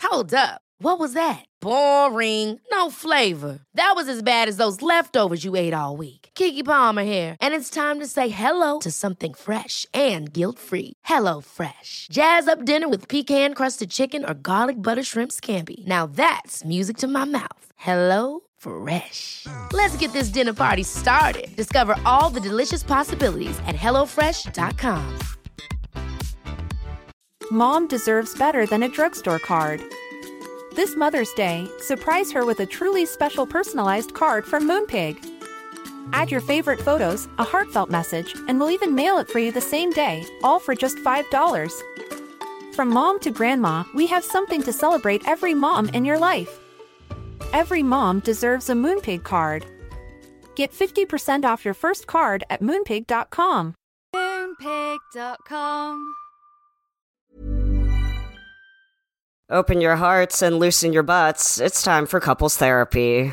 Hold up. What was that? Boring. No flavor. That was as bad as those leftovers you ate all week. Keke Palmer here, and it's time to say hello to something fresh and guilt-free. Hello Fresh. Jazz up dinner with pecan-crusted chicken or garlic butter shrimp scampi. Now that's music to my mouth. Hello Fresh. Let's get this dinner party started. Discover all the delicious possibilities at hellofresh.com. Mom deserves better than a drugstore card. This Mother's Day, surprise her with a truly special personalized card from Moonpig. Add your favorite photos, a heartfelt message, and we'll even mail it for you the same day, all for just $5. From mom to grandma, we have something to celebrate every mom in your life. Every mom deserves a Moonpig card. Get 50% off your first card at Moonpig.com. Moonpig.com. Open your hearts and loosen your butts. It's time for couples therapy.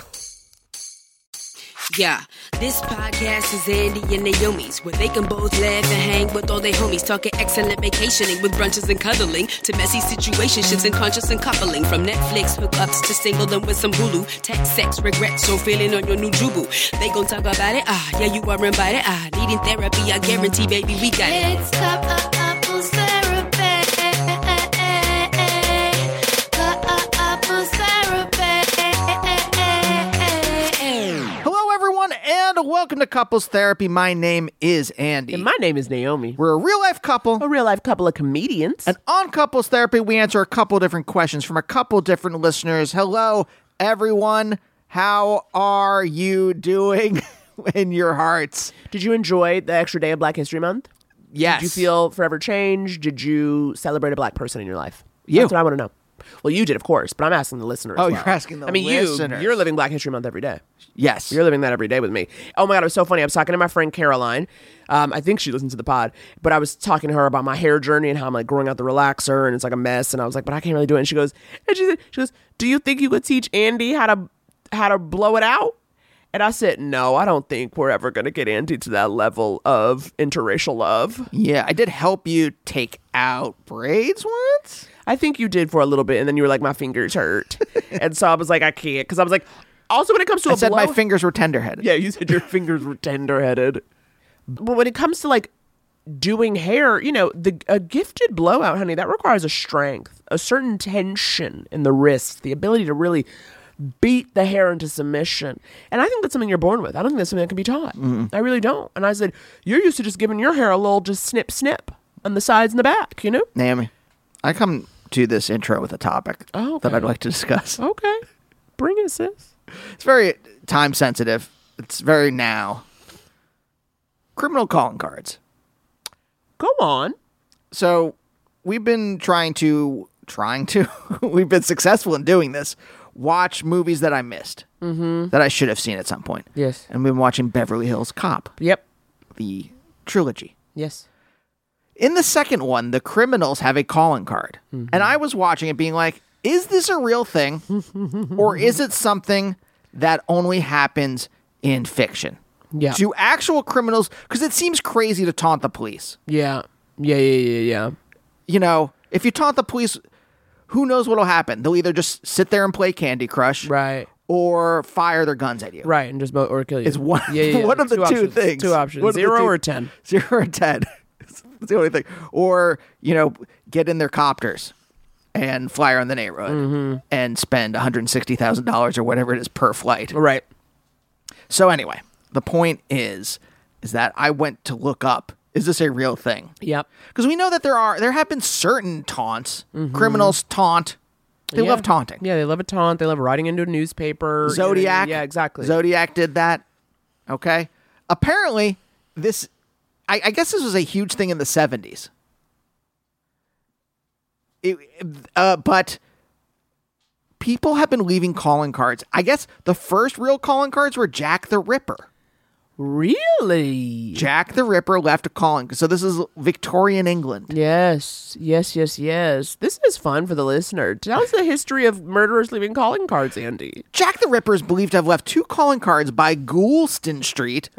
Yeah, this podcast is Andy and Naomi's, where they can both laugh and hang with all their homies, talking excellent vacationing with brunches and cuddling, to messy situationships and conscious and coupling, from Netflix hookups to singledom with some Hulu, text, sex, regrets, or feeling on your new jubu. They gon' talk about it, yeah, you are invited, needing therapy, I guarantee, baby, we got it. It's couples therapy. And welcome to Couples Therapy. My name is Andy. And my name is Naomi. We're a real-life couple. A real-life couple of comedians. And on Couples Therapy, we answer a couple different questions from a couple different listeners. Hello, everyone. How are you doing in your hearts? Did you enjoy the extra day of Black History Month? Yes. Did you feel forever changed? Did you celebrate a black person in your life? You. That's what I want to know. Well, you did, of course, but I'm asking the listeners. Oh, as well. You're asking the listeners. You're living Black History Month every day. Yes. You're living that every day with me. Oh my God, it was so funny. I was talking to my friend Caroline. I think she listens to the pod, but I was talking to her about my hair journey and how I'm like growing out the relaxer and it's like a mess. And I was like, but I can't really do it. And she goes, do you think you could teach Andy how to blow it out? And I said, no, I don't think we're ever going to get Andy to that level of interracial love. Yeah, I did help you take out braids once. I think you did for a little bit, and then you were like, my fingers hurt. And so I was like, I can't. Because I was like, also when it comes to I said my fingers were tender-headed. Yeah, you said your fingers were tender-headed. But when it comes to like doing hair, you know, a gifted blowout, honey, that requires a strength, a certain tension in the wrist, the ability to really beat the hair into submission. And I think that's something you're born with. I don't think that's something that can be taught. I really don't. And I said, you're used to just giving your hair a little just snip on the sides and the back, you know? Naomi, I come to this intro with a topic that I'd like to discuss. Okay. Bring it, sis. It's very time sensitive. It's very now. Criminal calling cards. Go on. So we've been we've been successful in doing this. Watch movies that I missed, that I should have seen at some point. Yes. And we've been watching Beverly Hills Cop. Yep. The trilogy. Yes. In the second one, the criminals have a calling card. And I was watching it being like, is this a real thing? Or is it something that only happens in fiction? Yeah. Do actual criminals, because it seems crazy to taunt the police. Yeah. Yeah. You know, if you taunt the police, who knows what'll happen? They'll either just sit there and play Candy Crush. Right. Or fire their guns at you. Right, and just or kill you. It's one, one one of the two things. Two options. 0 or 10. 0 or 10. That's the only thing. Or, you know, get in their copters and fly around the neighborhood and spend $160,000 or whatever it is per flight. Right. So anyway, the point is that I went to look up, is this a real thing? Yep. Because we know that there have been certain taunts. Criminals taunt. They love taunting. Yeah, they love a taunt. They love writing into a newspaper. Zodiac. Yeah, exactly. Zodiac did that. Okay. Apparently, this... I guess this was a huge thing in the 70s. But people have been leaving calling cards. I guess the first real calling cards were Jack the Ripper. Really? Jack the Ripper left a calling. So this is Victorian England. Yes. This is fun for the listener. Tell us the history of murderers leaving calling cards, Andy. Jack the Ripper is believed to have left 2 calling cards by Goulston Street,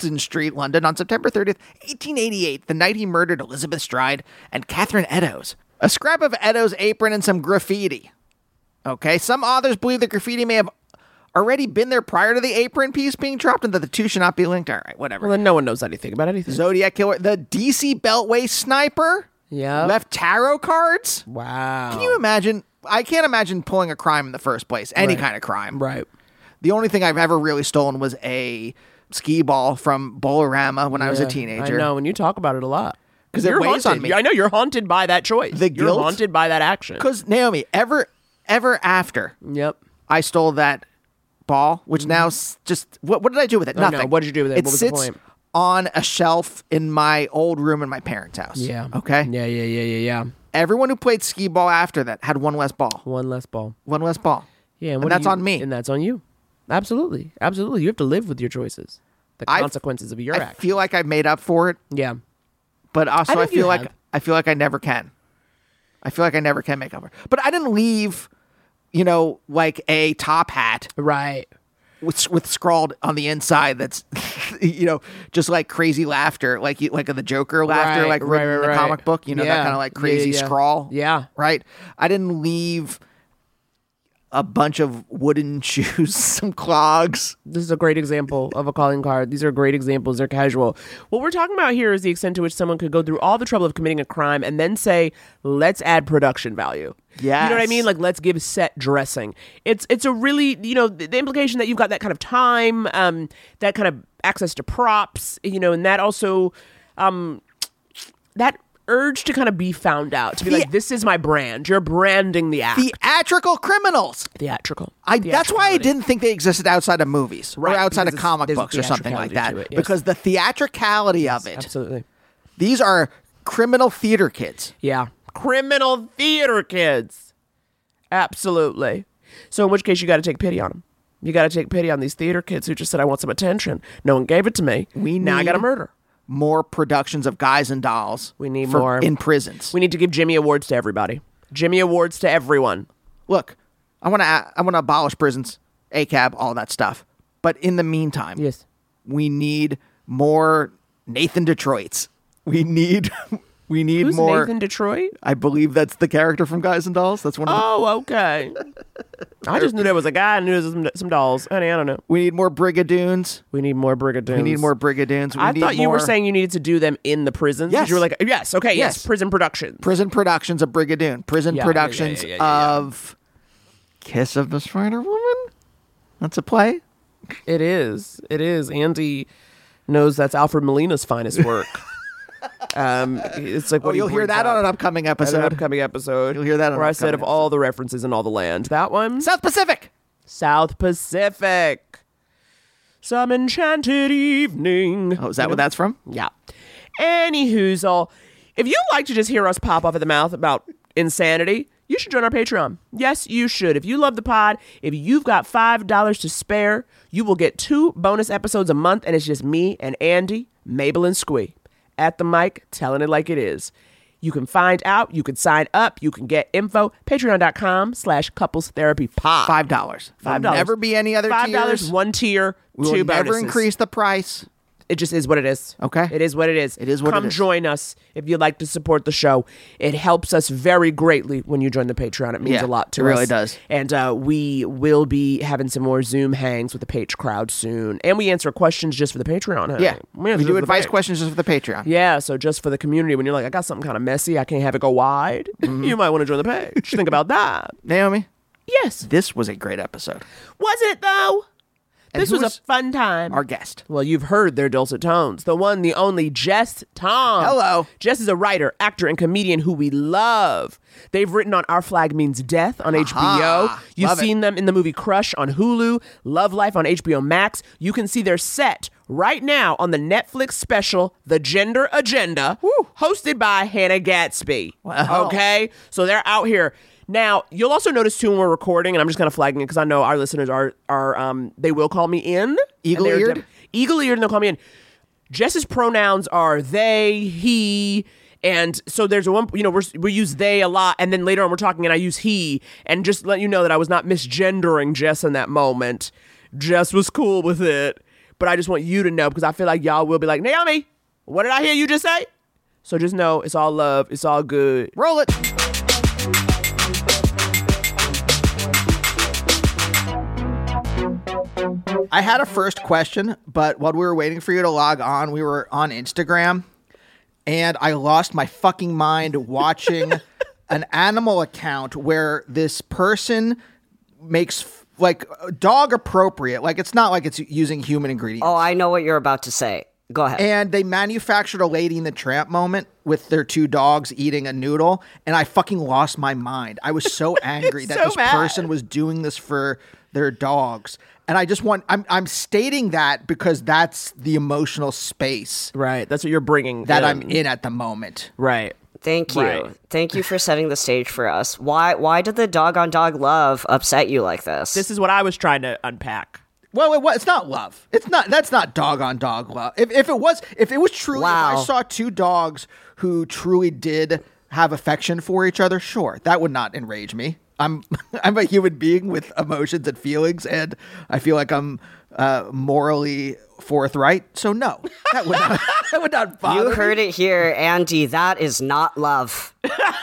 London, on September 30th, 1888, the night he murdered Elizabeth Stride and Catherine Eddowes. A scrap of Edo's apron and some graffiti. Okay, some authors believe the graffiti may have already been there prior to the apron piece being dropped and that the two should not be linked. All right, whatever. Well, then no one knows anything about anything. Zodiac Killer, the DC Beltway sniper left tarot cards. Wow. Can you imagine? I can't imagine pulling a crime in the first place, any kind of crime. Right. The only thing I've ever really stolen was a skee ball from Bolorama when I was a teenager. I know, and you talk about it a lot. Because it weighs on me. I know, you're haunted by that choice. The guilt? You're haunted by that action. Because, Naomi, ever after Yep. I stole that ball, which now just... What did I do with it? Oh, Nothing. no. What did you do with it? It What was the sits point? on a shelf in my old room in my parents' house. Yeah. Okay? Yeah. Everyone who played skee ball after that had one less ball. One less ball. One less ball. Yeah, and that's on me. And that's on you. Absolutely. You have to live with your choices. The consequences of your I actions. feel like I've made up for it, Yeah. but also I think you feel like have. I never can. I feel like I never can make up for it. But I didn't leave, like a top hat Right. with scrawled on the inside that's, just like crazy laughter, like the Joker laughter, Right, like written in the right. comic book, that Yeah. kind of like crazy Yeah. scrawl. Yeah. Right? I didn't leave a bunch of wooden shoes, some clogs. This is a great example of a calling card. These are great examples. They're casual. What we're talking about here is the extent to which someone could go through all the trouble of committing a crime and then say, let's add production value. Yes. You know what I mean? Like, let's give set dressing. It's a really, the implication that you've got that kind of time, that kind of access to props, and that also, that urge to kind of be found out, to be like, this is my brand. You're branding the act. Theatrical criminals. Theatrical. That's why I didn't think they existed outside of movies Right, or outside because of comic there's a books or something like that. theatricality to it, yes. Because the theatricality of it. Absolutely. These are criminal theater kids. Yeah. Criminal theater kids. Absolutely. So in which case you got to take pity on them. You got to take pity on these theater kids who just said, I want some attention. No one gave it to me. Now I got to murder. More productions of Guys and Dolls. We need more. In prisons. We need to give Jimmy Awards to everybody. Jimmy Awards to everyone. Look, I want to abolish prisons, ACAB, all that stuff. But in the meantime, Yes. we need more Nathan Detroits. We need Who's more. Nathan Detroit? I believe that's the character from Guys and Dolls. That's one of them. Oh, okay. I just knew there was a guy and knew there was some dolls. Honey, I don't know. We need more Brigadoons. We need more Brigadoons. We need more Brigadoons. I thought you were saying you needed to do them in the prisons. Yes. You were like, yes, okay, yes. Yes. Prison productions. Prison productions of Brigadoon. Prison Yeah, productions yeah. of Kiss of the Spider Woman. That's a play. It is. Andy knows that's Alfred Molina's finest work. It's like what You'll hear that on an upcoming an episode. upcoming episode. You'll hear that on where an I said of upcoming all the references in all the land. That one, South Pacific. South Pacific. Some enchanted evening. Oh, is that what that's from? Yeah. Anywho's if you like to just hear us pop off at the mouth about insanity, you should join our Patreon. Yes, you should. If you love the pod, if you've got $5 to spare, you will get 2 bonus episodes a month, and it's just me and Andy, Mabel, and Squee at the mic telling it like it is. You can find out, you can sign up, you can get info, patreon.com/couplestherapypod. $5. $5. There'll never be any other $5, tiers. one tier, We 2 will bonuses. never increase the price. It just is what it is. Okay. It is what it is. It is what it Come is. join us if you'd like to support the show. It helps us very greatly when you join the Patreon. It means Yeah, a lot to it us. really does. And we will be having some more Zoom hangs with the Page crowd soon. And we answer questions just for the Patreon. Hey, Yeah. answer We just do for the advice page. questions just for the Patreon. Yeah, so just for the community, when you're like, I got something kind of messy, I can't have it go wide, you might want to join the page. Think about that. Naomi, Yes. this was a great episode. Was it, though? And This who was a fun time. Our guest. Well, you've heard their dulcet tones. The one, the only Jess Tom. Hello. Jess is a writer, actor, and comedian who we love. They've written on Our Flag Means Death on HBO. You've Love it. seen them in the movie Crush on Hulu, Love Life on HBO Max. You can see their set right now on the Netflix special, The Gender Agenda, hosted by Hannah Gatsby. Wow. Okay? So they're out here. Now, you'll also notice, too, when we're recording, and I'm just kind of flagging it because I know our listeners are they will call me in. Eagle-eared? Eagle-eared, and they'll call me in. Jess's pronouns are they, he, and so there's a one, we use they a lot, and then later on we're talking and I use he, and just let you know that I was not misgendering Jess in that moment. Jess was cool with it, but I just want you to know because I feel like y'all will be like, Naomi, what did I hear you just say? So just know it's all love. It's all good. Roll it. I had a first question, but while we were waiting for you to log on, we were on Instagram, and I lost my fucking mind watching an animal account where this person makes like dog appropriate, like it's not like it's using human ingredients. Oh, I know what you're about to say. Go ahead. And they manufactured a Lady in the Tramp moment with their two dogs eating a noodle, and I fucking lost my mind. I was so angry that So this mad. person was doing this for their dogs. And I just want, I'm stating that because that's the emotional space Right. That's what you're bringing. that I'm in at the moment. Right. Thank you. Right. Thank you for setting the stage for us. Why did the dog on dog love upset you like this? This is what I was trying to unpack. Well, it's not love. That's not dog on dog love. If it was truly, Wow. if I saw two dogs who truly did have affection for each other, sure, that would not enrage me. I'm a human being with emotions and feelings, and I feel like I'm morally forthright. So no, that would not bother You heard it here, Andy. That is not love.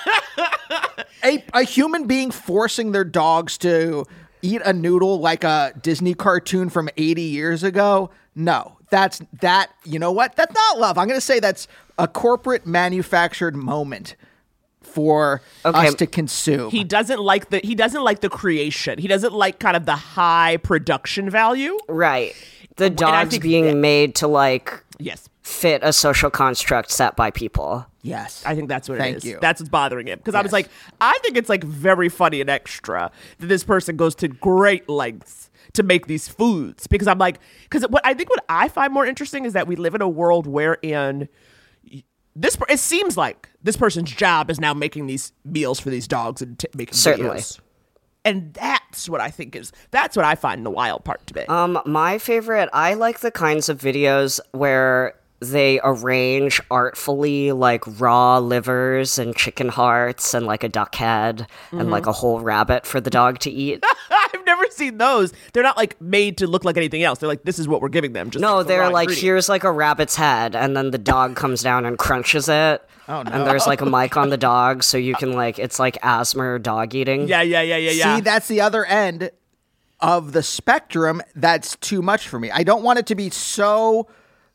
me. A human being forcing their dogs to eat a noodle like a Disney cartoon from 80 years ago. No, you know what? That's not love. I'm going to say that's a corporate manufactured moment for us to consume. He doesn't like the creation. He doesn't like kind of the high production value. Right. The I dogs think being made to like Yes. fit a social construct set by people. Yes. I think that's what Thank it is. you. That's what's bothering him. Because I was Yes. like, I think it's like very funny and extra that this person goes to great lengths to make these foods. Because I'm like, because what I find more interesting is that we live in a world wherein it seems like this person's job is now making these meals for these dogs and making Certainly. videos. And that's what I find the wild part to be. My favorite, I like the kinds of videos where they arrange artfully like raw livers and chicken hearts and like a duck head and like a whole rabbit for the dog to eat. I've never seen those. They're not like made to look like anything else. They're like, this is what we're giving them. Just No, like the they're raw like, ingredient. here's like a rabbit's head, and then the dog comes down and crunches it. Oh, no. And there's like a mic on the dog, so you can like, it's like asthma dog eating. Yeah. See, that's the other end of the spectrum. That's too much for me. I don't want it to be so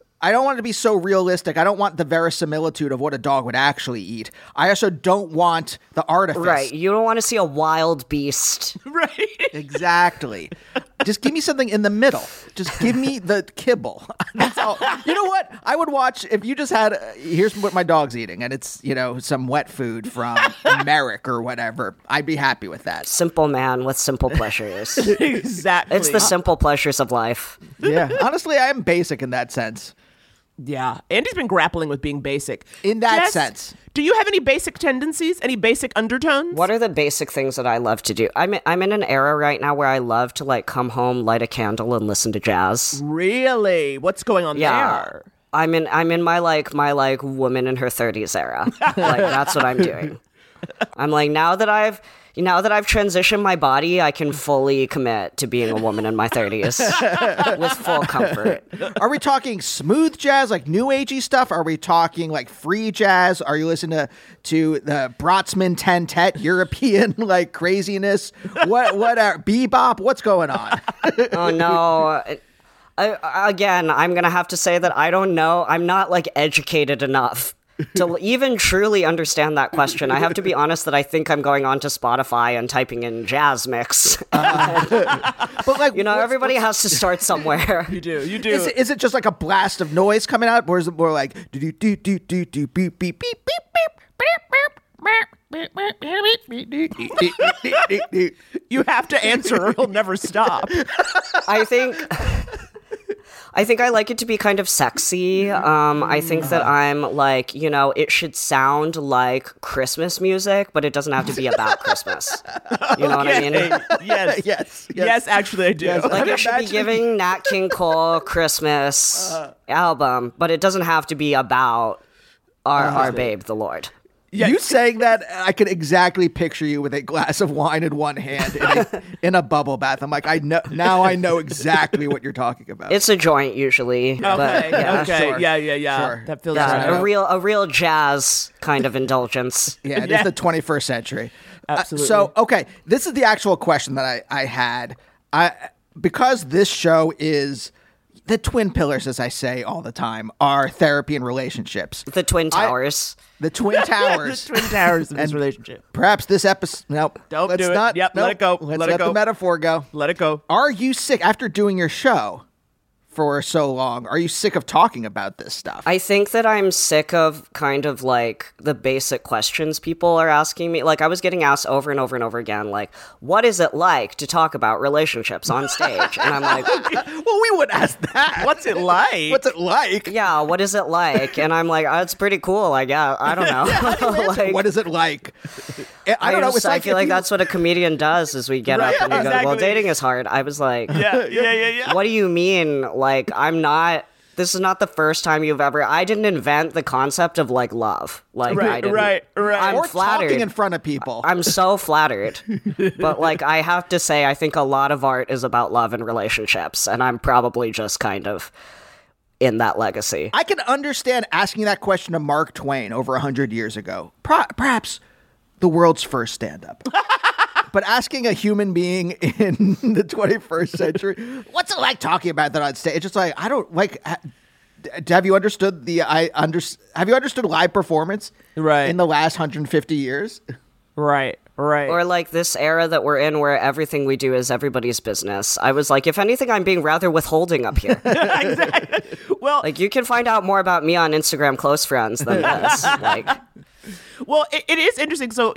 realistic. I don't want the verisimilitude of what a dog would actually eat. I also don't want the artifice. Right. You don't want to see a wild beast. right. Exactly. Just give me something in the middle. Just give me the kibble. That's all. You know what? I would watch if you just had, here's what my dog's eating, and it's, some wet food from Merrick or whatever. I'd be happy with that. Simple man with simple pleasures. Exactly. It's the simple pleasures of life. Yeah. Honestly, I am basic in that sense. Yeah. Andy's been grappling with being basic. In that Jess, sense. Do you have any basic tendencies? Any basic undertones? What are the basic things that I love to do? I'm in an era right now where I love to like come home, light a candle, and listen to jazz. Really? What's going on Yeah. there? I'm in my woman in her 30s era. Like that's what I'm doing. I'm like now that I've transitioned my body, I can fully commit to being a woman in my 30s with full comfort. Are we talking smooth jazz, like new agey stuff? Are we talking like free jazz? Are you listening to the Brotzmann Tentet, European like craziness? What are bebop? What's going on? Oh no. Again, I'm going to have to say that I don't know. I'm not like educated enough to even truly understand that question. I have to be honest that I think I'm going on to Spotify and typing in jazz mix. But like, Everybody has to start somewhere. You do. Is it just like a blast of noise coming out, or is it more like do do do do do do beep beep beep beep beep? You have to answer or it'll never stop. I think I like it to be kind of sexy. I think that I'm like, it should sound like Christmas music, but it doesn't have to be about Christmas. You know what I mean? Yes. Yes, actually I do. Yes. Like it should be giving Nat King Cole Christmas album, but it doesn't have to be about our babe, the Lord. You saying that, I could exactly picture you with a glass of wine in one hand in a bubble bath. I'm like, I know exactly what you're talking about. It's a joint usually. But, yeah. Okay. Sure. Yeah. Sure. That feels Yeah, right. a real jazz kind of indulgence. Yeah, it is the 21st century. Absolutely. So, okay, this is the actual question that I had. Because this show is the twin pillars, as I say all the time, are therapy and relationships. The Twin Towers. The Twin Towers. The twin towers of this relationship. Perhaps this episode. Nope. Don't let's do it. not. Yep, nope. let it go. Let's Let it let go. the metaphor go. Let it go. Are you sick after doing your show for so long? Are you sick of talking about this stuff? I think that I'm sick of kind of like the basic questions people are asking me. Like I was getting asked over and over and over again, like, what is it like to talk about relationships on stage? And I'm like, well, we would ask that. What's it like? What's it like? yeah, what is it like? And I'm like, oh, it's pretty cool, I guess. I don't know. Like, What is it like? I don't know. It's I like feel if like you- that's what a comedian does is we get up and we go, well, exactly. dating is hard. I was like, Yeah. what do you mean? Like, this is not the first time you've ever, I didn't invent the concept of like love. Like, I didn't. Right. I'm or flattered. talking in front of people. I'm so flattered. But like, I have to say, I think a lot of art is about love and relationships. And I'm probably just kind of in that legacy. I can understand asking that question to Mark Twain over 100 years ago. Perhaps the world's first stand-up. But asking a human being in the 21st century, what's it like talking about that on stage? It's just like, I don't like. Have you understood have you understood live performance? Right. In the last 150 years? Right. Or like this era that we're in where everything we do is everybody's business. I was like, if anything, I'm being rather withholding up here. Exactly. Well, Like, you can find out more about me on Instagram close friends than this. Like, Well, it is interesting. So,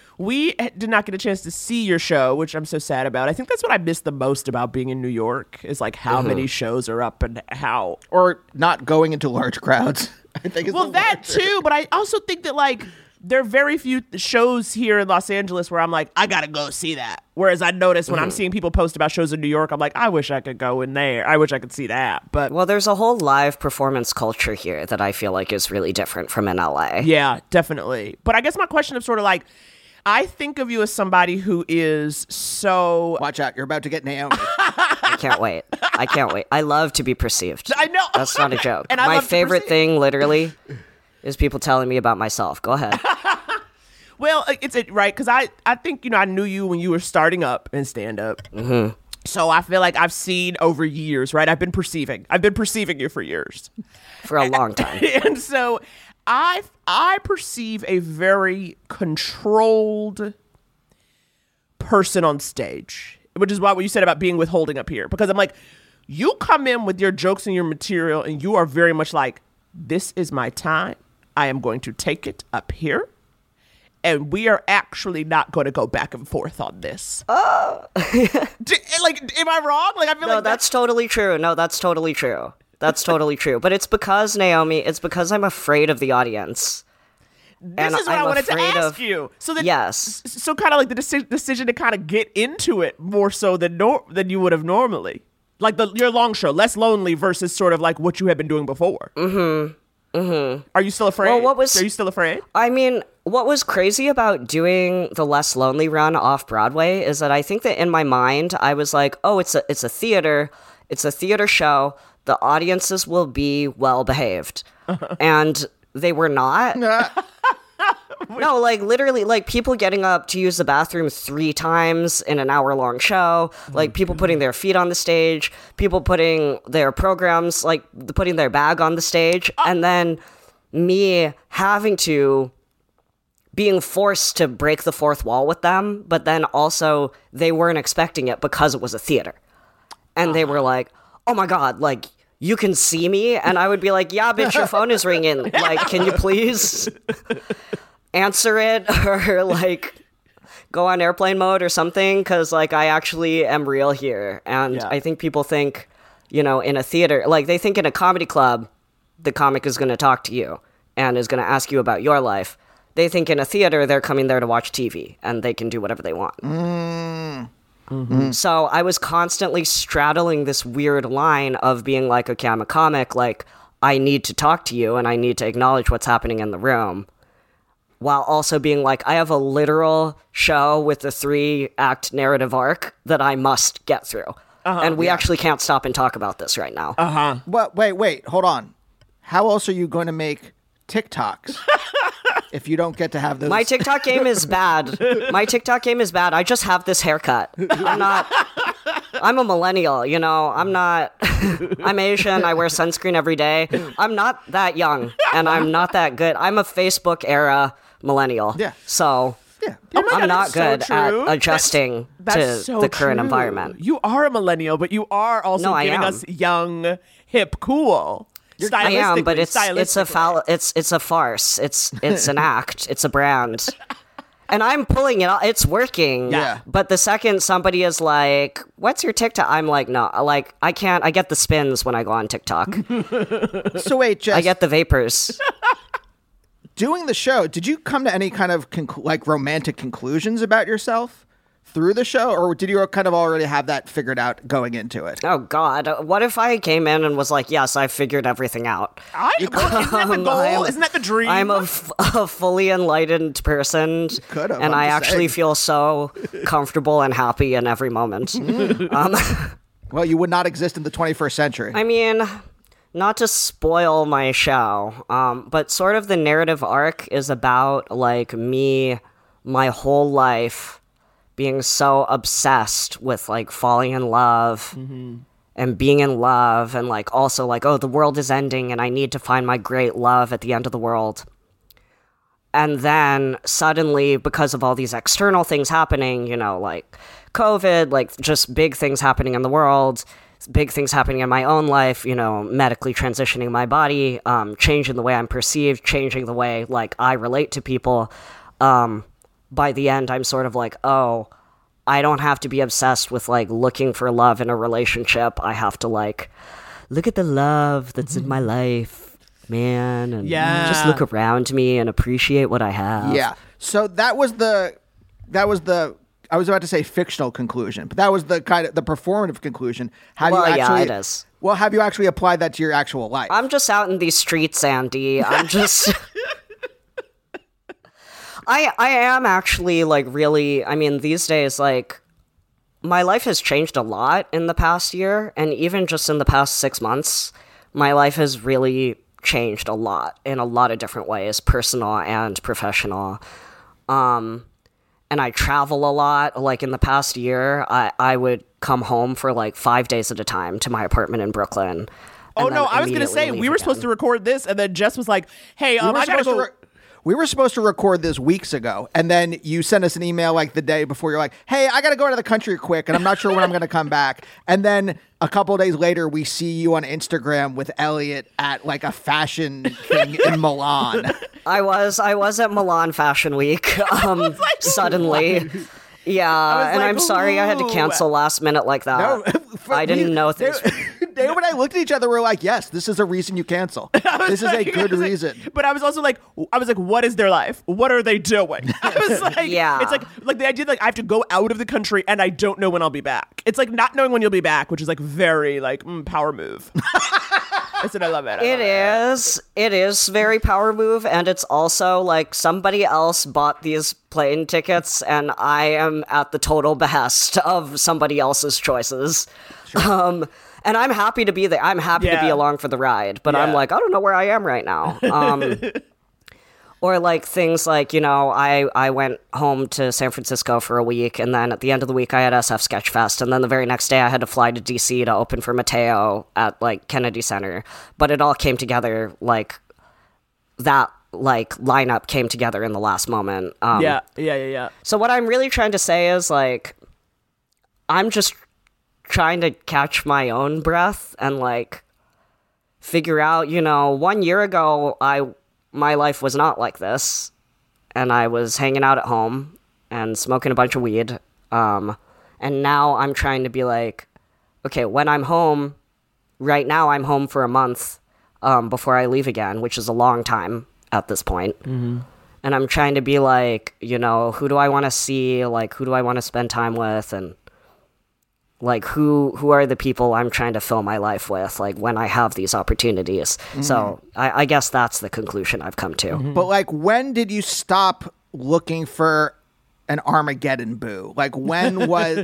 we did not get a chance to see your show, which I'm so sad about. I think that's what I miss the most about being in New York is like how many shows are up and how. Or not going into large crowds? I think. Well, that too, but I also think that like there are very few shows here in Los Angeles where I'm like, I gotta go see that. Whereas I notice when I'm seeing people post about shows in New York, I'm like, I wish I could go in there. I wish I could see that. But well, there's a whole live performance culture here that I feel like is really different from in LA. yeah, definitely. But I guess my question is sort of like, I think of you as somebody who is so. Watch out! You're about to get Naomi. I can't wait. I love to be perceived. I know. That's not a joke. And I My love to favorite perceive. thing, literally, is people telling me about myself. Go ahead. Well, it's right because I think I knew you when you were starting up in stand up. Mm-hmm. So I feel like I've seen over years, right? I've been perceiving you for years, For a long time. and so I perceive a very controlled person on stage, which is what you said about being withholding up here. Because I'm like, you come in with your jokes and your material, and you are very much like, this is my time. I am going to take it up here. And we are actually not going to go back and forth on this. Like, am I wrong? Like, I feel No, like that's totally true. No, that's totally true. That's totally true. But it's because, Naomi, it's because I'm afraid of the audience. this is what I wanted to ask you. So that Yes. so kind of like the decision to kind of get into it more so than you would have normally. Like your long show, Less Lonely versus sort of like what you had been doing before. Mm-hmm. Mm-hmm. Are you still afraid? Well, Are you still afraid? I mean, what was crazy about doing the Less Lonely run off Broadway is that I think that in my mind, I was like, oh, it's a theater. It's a theater show. The audiences will be well behaved. And they were not. No, like literally, like people getting up to use the bathroom 3 times in an hour-long show, like people putting their feet on the stage, people putting their programs, like putting their bag on the stage, and then me being forced to break the fourth wall with them, but then also they weren't expecting it because it was a theater. And they were like, oh my God, like, you can see me? And I would be like, yeah, bitch, your phone is ringing. Like, can you please answer it or like go on airplane mode or something? Because like I actually am real here. And I think people think, in a theater, like they think in a comedy club, the comic is going to talk to you and is going to ask you about your life. They think in a theater, they're coming there to watch TV and they can do whatever they want. Mm-hmm. So I was constantly straddling this weird line of being like, okay, I'm a comic, like I need to talk to you and I need to acknowledge what's happening in the room. while also being like, I have a literal show with a 3-act narrative arc that I must get through. And we actually can't stop and talk about this right now. But wait, hold on. How else are you going to make TikToks if you don't get to have those? My TikTok game is bad. I just have this haircut. I'm a millennial, you know. I'm Asian. I wear sunscreen every day. I'm not that young, and I'm not that good. I'm a Facebook era millennial. Yeah. So Yeah. I'm not that's so good at true. adjusting That's to so the current true. environment. You are a millennial, but you are also No, I giving am. us young, hip, cool. I am, but it's a stylistically. it's a farce. It's an act. It's a brand. And I'm pulling it off. It's working. Yeah. But the second somebody is like, "What's your TikTok?" I'm like, "No, like I can't. I get the spins when I go on TikTok. So wait, Jess, I get the vapors." doing the show, did you come to any kind of romantic conclusions about yourself through the show, or did you kind of already have that figured out going into it? Oh God, what if I came in and was like, "Yes, I figured everything out. Isn't that the goal? Isn't that the dream? I'm a fully enlightened person, Could've, and I'm I just actually saying. feel so comfortable and happy in every moment." Well, you would not exist in the 21st century. I mean, not to spoil my show, but sort of the narrative arc is about like me, my whole life, being so obsessed with like falling in love and being in love, and like also like, oh, the world is ending and I need to find my great love at the end of the world. And then suddenly, because of all these external things happening, you know, like COVID, like just big things happening in the world, big things happening in my own life, you know, medically transitioning my body, changing the way I'm perceived, changing the way like I relate to people. By the end, I'm sort of like, oh, I don't have to be obsessed with like looking for love in a relationship. I have to like look at the love that's in my life, man, and just look around me and appreciate what I have. Yeah. So that was the I was about to say fictional conclusion, but that was the kind of the performative conclusion. Have Well, you yeah, actually it is. Well, have you actually applied that to your actual life? I'm just out in these streets, Andy. I'm just I am actually like really, I mean, these days like my life has changed a lot in the past year, and even just in the past 6 months, my life has really changed a lot in a lot of different ways, personal and professional. And I travel a lot. Like in the past year, I would come home for like 5 days at a time to my apartment in Brooklyn. Oh and no, then I was gonna immediately say leave we were supposed again. to record this, and then Jess was like, "Hey, I gotta go." We were supposed to record this weeks ago, and then you sent us an email like the day before. You're like, "Hey, I got to go out of the country quick, and I'm not sure when I'm going to come back." And then a couple of days later, we see you on Instagram with Elliot at like a fashion thing in Milan. I was at Milan Fashion Week. Suddenly. Yeah, and like, I'm sorry I had to ooh. cancel last minute like that. No, I didn't know things. Dave and I looked at each other. We're like, "Yes, this is a reason you cancel. This is a good reason." But I was also like, what is their life? What are they doing? I was like, Yeah. it's like the idea like I have to go out of the country and I don't know when I'll be back. It's like not knowing when you'll be back, which is like very like power move. That's what I love it. It is very power move, and it's also like somebody else bought these plane tickets, and I am at the total behest of somebody else's choices. And I'm happy to be there. I'm happy to be Yeah. along for the ride, but I'm Yeah. like, I don't know where I am right now. Or like things like, you know, I went home to San Francisco for a week, and then at the end of the week I had SF Sketchfest, and then the very next day I had to fly to DC to open for Mateo at like Kennedy Center. But it all came together like that, like lineup came together in the last moment. Yeah. So what I'm really trying to say is like, I'm just trying to catch my own breath and like figure out, you know, 1 year ago my life was not like this, and I was hanging out at home and smoking a bunch of weed. And now I'm trying to be like, okay, when I'm home, right now I'm home for a month before I leave again, which is a long time at this point. Mm-hmm. And I'm trying to be like, you know, who do I want to see? Like, who do I want to spend time with? And Like who are the people I'm trying to fill my life with, like when I have these opportunities. So I guess that's the conclusion I've come to. But like, when did you stop looking for an Armageddon boo? Like, when was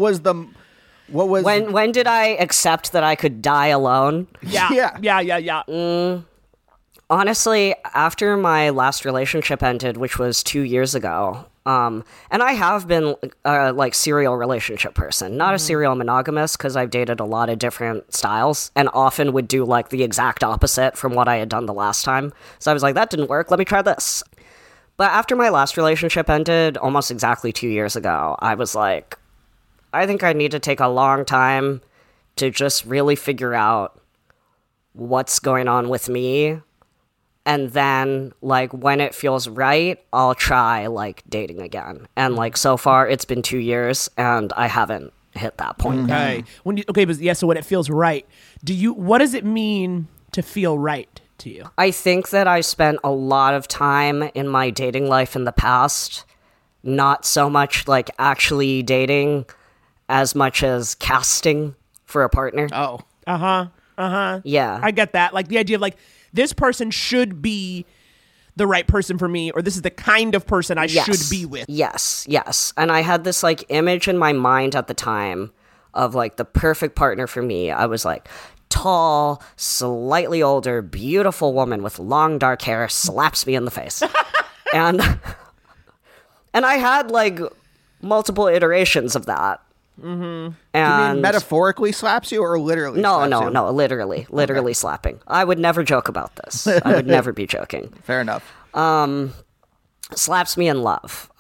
When did I accept that I could die alone? Yeah. Honestly, after my last relationship ended, which was 2 years ago, and I have been a like serial relationship person, not a serial monogamous, because I've dated a lot of different styles and often would do like the exact opposite from what I had done the last time. So I was like, that didn't work. Let me try this. But after my last relationship ended almost exactly 2 years ago, I was like, I think I need to take a long time to just really figure out what's going on with me. And then, like, when it feels right, I'll try, like, dating again. And, like, so far, it's been 2 years, and I haven't hit that point. Okay. So when it feels right, what does it mean to feel right to you? I think that I spent a lot of time in my dating life in the past, not so much, like, actually dating as much as casting for a partner. Oh. Yeah. I get that. Like, the idea of, like, this person should be the right person for me, or this is the kind of person I should be with. Yes. And I had this like image in my mind at the time of like the perfect partner for me. I was like tall, slightly older, beautiful woman with long dark hair slaps me in the face. and I had like multiple iterations of that. And do you mean metaphorically slaps you or literally slaps you? No, literally slapping. I would never joke about this. I would never be joking. Fair enough. Slaps me in love.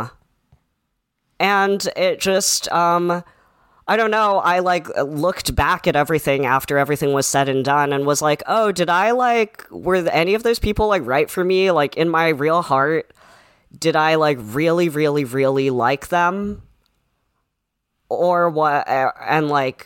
And it just, I don't know, I like looked back at everything after everything was said and done and was like, oh, did I like, were any of those people like right for me? Like in my real heart, did I like really, really, really like them? Or what? And like,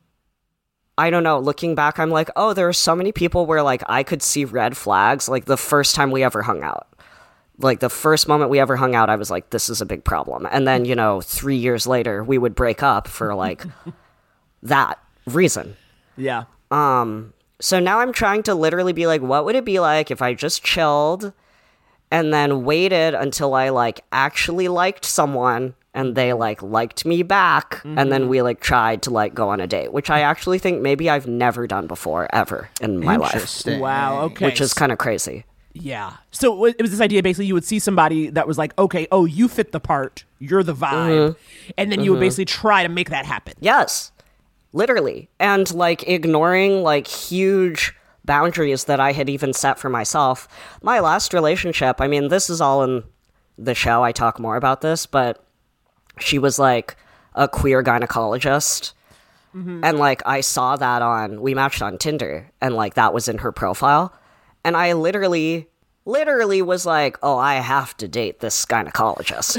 I don't know, looking back, I'm like, oh, there are so many people where like I could see red flags. Like the first time we ever hung out, like the first moment we ever hung out, I was like, this is a big problem. And then, 3 years later, we would break up for like that reason. Yeah. So now I'm trying to literally be like, what would it be like if I just chilled and then waited until I like actually liked someone and they like liked me back, and then we like tried to like go on a date, which I actually think maybe I've never done before ever in my life. Interesting. Wow. Okay. Which is kind of crazy. Yeah. So it was this idea, basically, you would see somebody that was like, okay, oh, you fit the part, you're the vibe, and then you would basically try to make that happen. Yes, literally. And like ignoring like huge boundaries that I had even set for myself. My last relationship, I mean, this is all in the show, I talk more about this, but she was like a queer gynecologist. And like I saw that we matched on Tinder, and like that was in her profile. And I literally was like, oh, I have to date this gynecologist.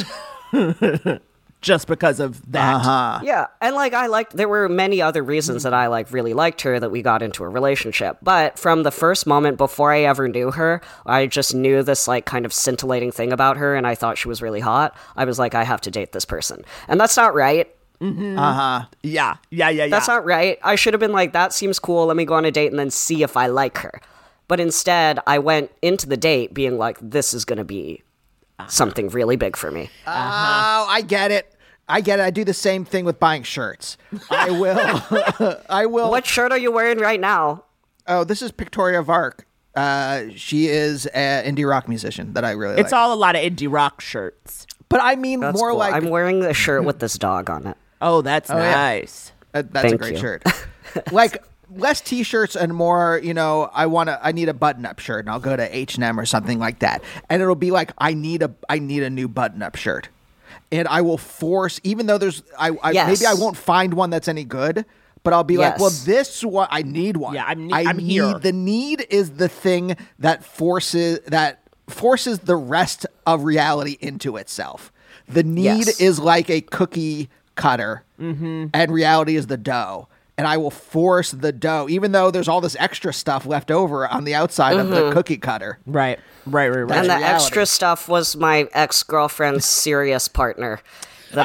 Just because of that. Yeah. And like there were many other reasons that I like really liked her that we got into a relationship. But from the first moment before I ever knew her, I just knew this like kind of scintillating thing about her, and I thought she was really hot. I was like, I have to date this person. And that's not right. Yeah. That's not right. I should have been like, that seems cool. Let me go on a date and then see if I like her. But instead, I went into the date being like, this is going to be something really big for me. Oh, I get it. I do the same thing with buying shirts. I will. What shirt are you wearing right now? Oh, this is Victoria Vark. She is an indie rock musician that I really like. It's all a lot of indie rock shirts. But I mean That's more cool. like... I'm wearing a shirt with this dog on it. Oh, that's nice. That's Thank a great you. shirt. Like... less t-shirts and more, I need a button-up shirt, and I'll go to H&M or something like that. And it'll be like, I need a new button-up shirt. And I will force, even though Yes. maybe I won't find one that's any good, but I'll be like, Yes. well, this one, I need one. Yeah, I'm here. The need is the thing that forces the rest of reality into itself. The need Yes. is like a cookie cutter, and reality is the dough. and I will force the dough, even though there's all this extra stuff left over on the outside of the cookie cutter. Right. And the reality. extra stuff was my ex-girlfriend's serious partner that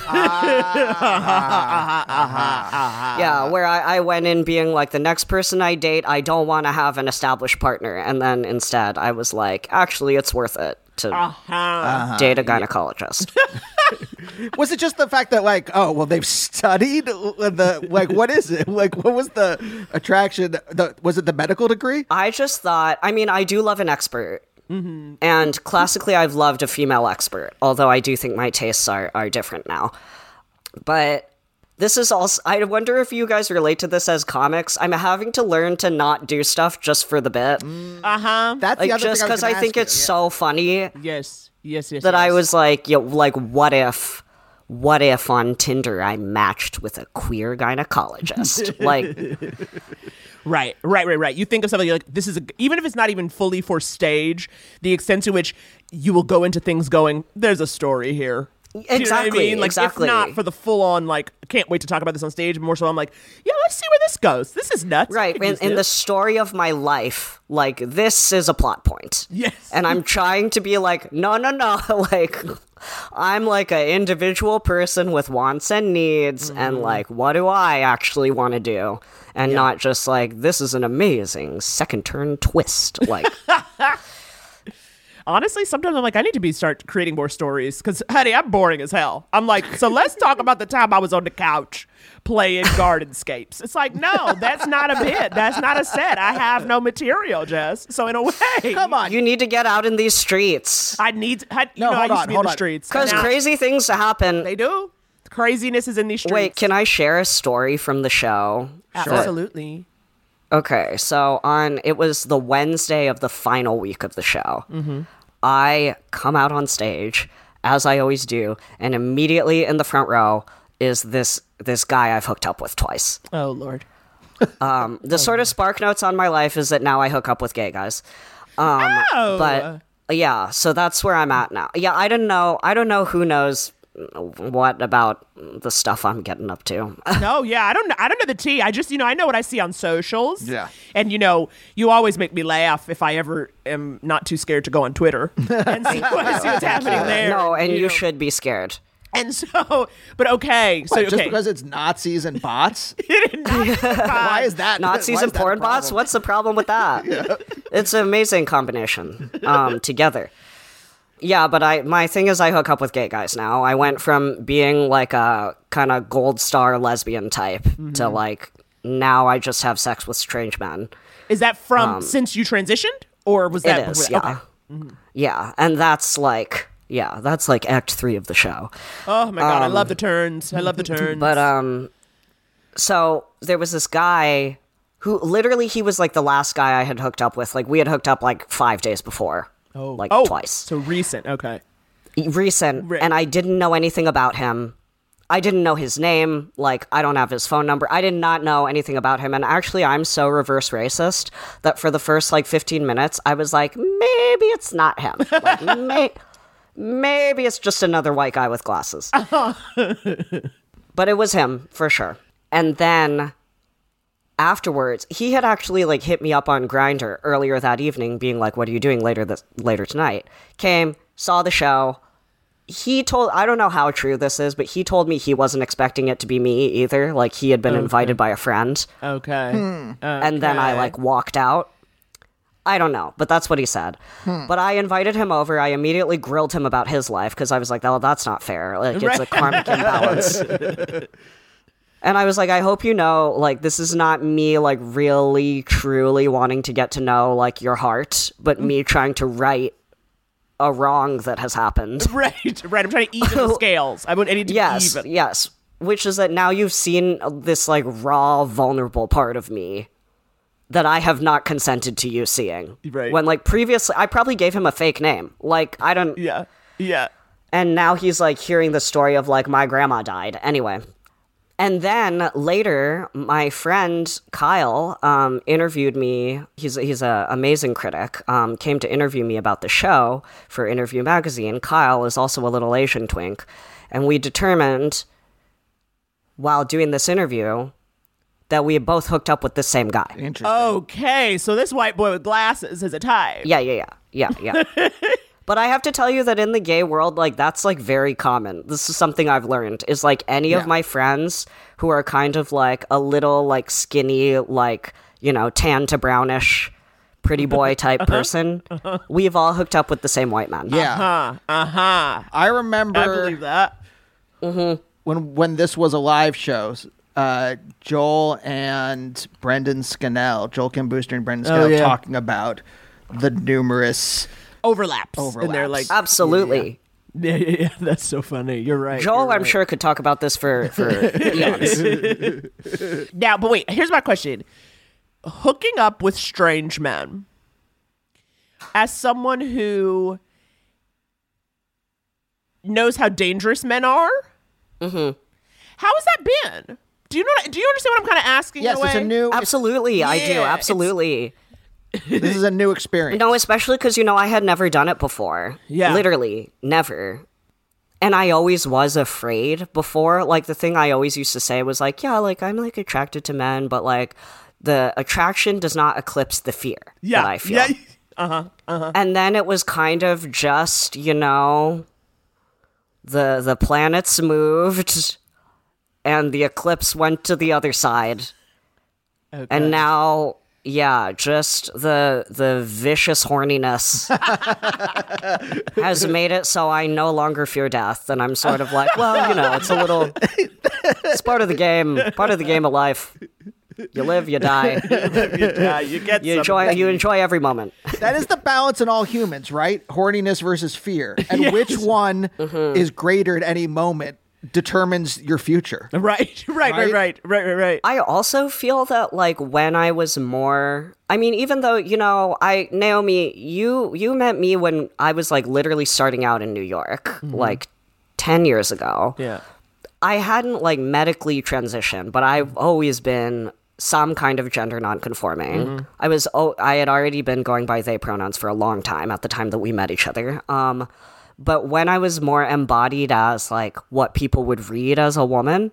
yeah, where I went in being like, the next person I date, I don't want to have an established partner. And then instead I was like, actually, it's worth it to date a gynecologist. Was it just the fact that, like, oh, well, they've studied what is it? Like, what was the attraction? Was it the medical degree? I just thought, I mean, I do love an expert. And classically, I've loved a female expert, although I do think my tastes are different now. But this is also, I wonder if you guys relate to this as comics. I'm having to learn to not do stuff just for the bit. That's Like, the other just thing because I think it's so funny Yes. that I was like, what if on Tinder I matched with a queer gynecologist? Like, Right. You think of something like this is even if it's not even fully for stage, the extent to which you will go into things going, there's a story here. Do you know what I Exactly, mean? Like, exactly. if not for the full on, like, can't wait to talk about this on stage. More so, I'm like, yeah, let's see where this goes. This is nuts. right, in the story of my life, like, this is a plot point. Yes. And I'm trying to be like, no, like, I'm like an individual person with wants and needs, and like, what do I actually want to do? And not just like, this is an amazing second turn twist. Like, Honestly, sometimes I'm like, I need to start creating more stories because, honey, I'm boring as hell. I'm like, so let's talk about the time I was on the couch playing Gardenscapes. It's like, no, that's not a bit. That's not a set. I have no material, Jess. So in a way, Come on. you need to get out in these streets. I need. I used to be in the streets Because Now, crazy things happen. They do. Craziness is in these streets. Wait, can I share a story from the show? Absolutely. Okay, so it was the Wednesday of the final week of the show. I come out on stage, as I always do, and immediately in the front row is this guy I've hooked up with twice. Oh Lord. The sort of spark notes on my life is that now I hook up with gay guys. But yeah, so that's where I'm at now. Yeah, I don't know who knows what about the stuff I'm getting up to. No, yeah, I don't know the tea. I just, I know what I see on socials. Yeah. And you always make me laugh if I ever am not too scared to go on Twitter and see what's happening there. No, and you should be scared. And so, but okay. So, Just because it's Nazis and bots? Why is that? Nazis why is and that a porn bots? problem? What's the problem with that? It's an amazing combination together. Yeah, but my thing is I hook up with gay guys now. I went from being like a kind of gold star lesbian type to like now I just have sex with strange men. Is that from since you transitioned? Or was that It is, before? yeah. Okay. Yeah, and that's like Act 3 of the show. Oh my God, I love the turns. I love the turns. But so there was this guy who literally he was like the last guy I had hooked up with. Like we had hooked up like 5 days before. Twice. So recent, okay. Recent, Right. and I didn't know anything about him. I didn't know his name. Like, I don't have his phone number. I did not know anything about him. And actually, I'm so reverse racist that for the first, 15 minutes, I was like, maybe it's not him. Like, maybe it's just another white guy with glasses. But it was him, for sure. And then afterwards, he had actually hit me up on Grindr earlier that evening, being like, "What are you doing later tonight?" Came, saw the show. I don't know how true this is, but he told me he wasn't expecting it to be me either. Like he had been invited by a friend. Okay. And then I walked out. I don't know, but that's what he said. But I invited him over. I immediately grilled him about his life because I was like, "Oh, that's not fair. It's a karmic imbalance." And I was like, I hope you know, this is not me, really, truly wanting to get to know, your heart, but me trying to right a wrong that has happened. Right. I'm trying to even the scales. I need to even. Yes. Which is that now you've seen this, raw, vulnerable part of me that I have not consented to you seeing. Right. When, previously, I probably gave him a fake name. I don't... Yeah. Yeah. And now he's, hearing the story of, my grandma died. Anyway... And then later, my friend Kyle interviewed me. He's an amazing critic. Came to interview me about the show for Interview Magazine. Kyle is also a little Asian twink, and we determined while doing this interview that we both hooked up with the same guy. Interesting. Okay, so this white boy with glasses is a type. Yeah. But I have to tell you that in the gay world, like, that's, like, very common. This is something I've learned, is, like, any of my friends who are kind of, like, a little, like, skinny, like, you know, tan to brownish, pretty boy type person, we've all hooked up with the same white man. Yeah. I remember I believe that. when this was a live show, Joel and Brendan Scannell, Joel Kim Booster and Brendan Scannell talking about the numerous Overlaps. And they're like, Absolutely. yeah, that's so funny. You're right. Joel, you're I'm right. sure, could talk about this for eons. Now, but wait, here's my question. Hooking up with strange men, as someone who knows how dangerous men are, how has that been? Do you understand what I'm kind of asking? Yes, in a it's a way? new. Absolutely, I do. Yeah, Absolutely. This is a new experience. No, especially because, you know, I had never done it before. Yeah. Literally, never. And I always was afraid before. Like, the thing I always used to say was, like, yeah, like, I'm, like, attracted to men, but, like, the attraction does not eclipse the fear that I feel. Yeah. And then it was kind of just, you know, the planets moved and the eclipse went to the other side. Okay. And now, yeah, just the vicious horniness has made it so I no longer fear death. And I'm sort of like, well, you know, it's part of the game of life. You live, you die. You get You enjoy every moment. That is the balance in all humans, right? Horniness versus fear. And which one is greater at any moment determines your future. Right. I also feel that, like, when I was more, I mean, even though, you know, Naomi, you met me when I was, like, literally starting out in New York, like 10 years ago. Yeah. I hadn't, like, medically transitioned, but I've always been some kind of gender nonconforming. I had already been going by they pronouns for a long time at the time that we met each other. But when I was more embodied as, like, what people would read as a woman,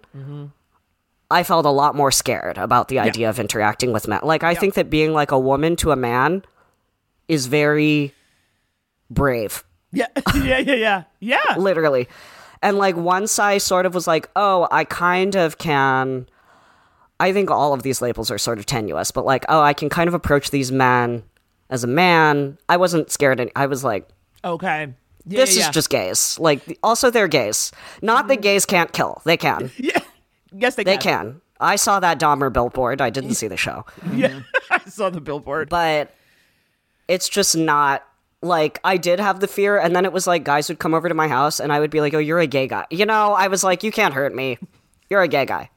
I felt a lot more scared about the idea of interacting with men. Like, I think that being, like, a woman to a man is very brave. Yeah. Literally. And, like, once I sort of was like, oh, I kind of can, I think all of these labels are sort of tenuous, but, like, oh, I can kind of approach these men as a man. I wasn't scared. I was like, Okay. this is just gays. Like, also they're gays. Not that gays can't kill. They can. Yeah. Yes, They can. I saw that Dahmer billboard. I didn't see the show. Yeah. I saw the billboard. But it's just not, like, I did have the fear, and then it was like guys would come over to my house, and I would be like, oh, you're a gay guy. You know, I was like, you can't hurt me. You're a gay guy.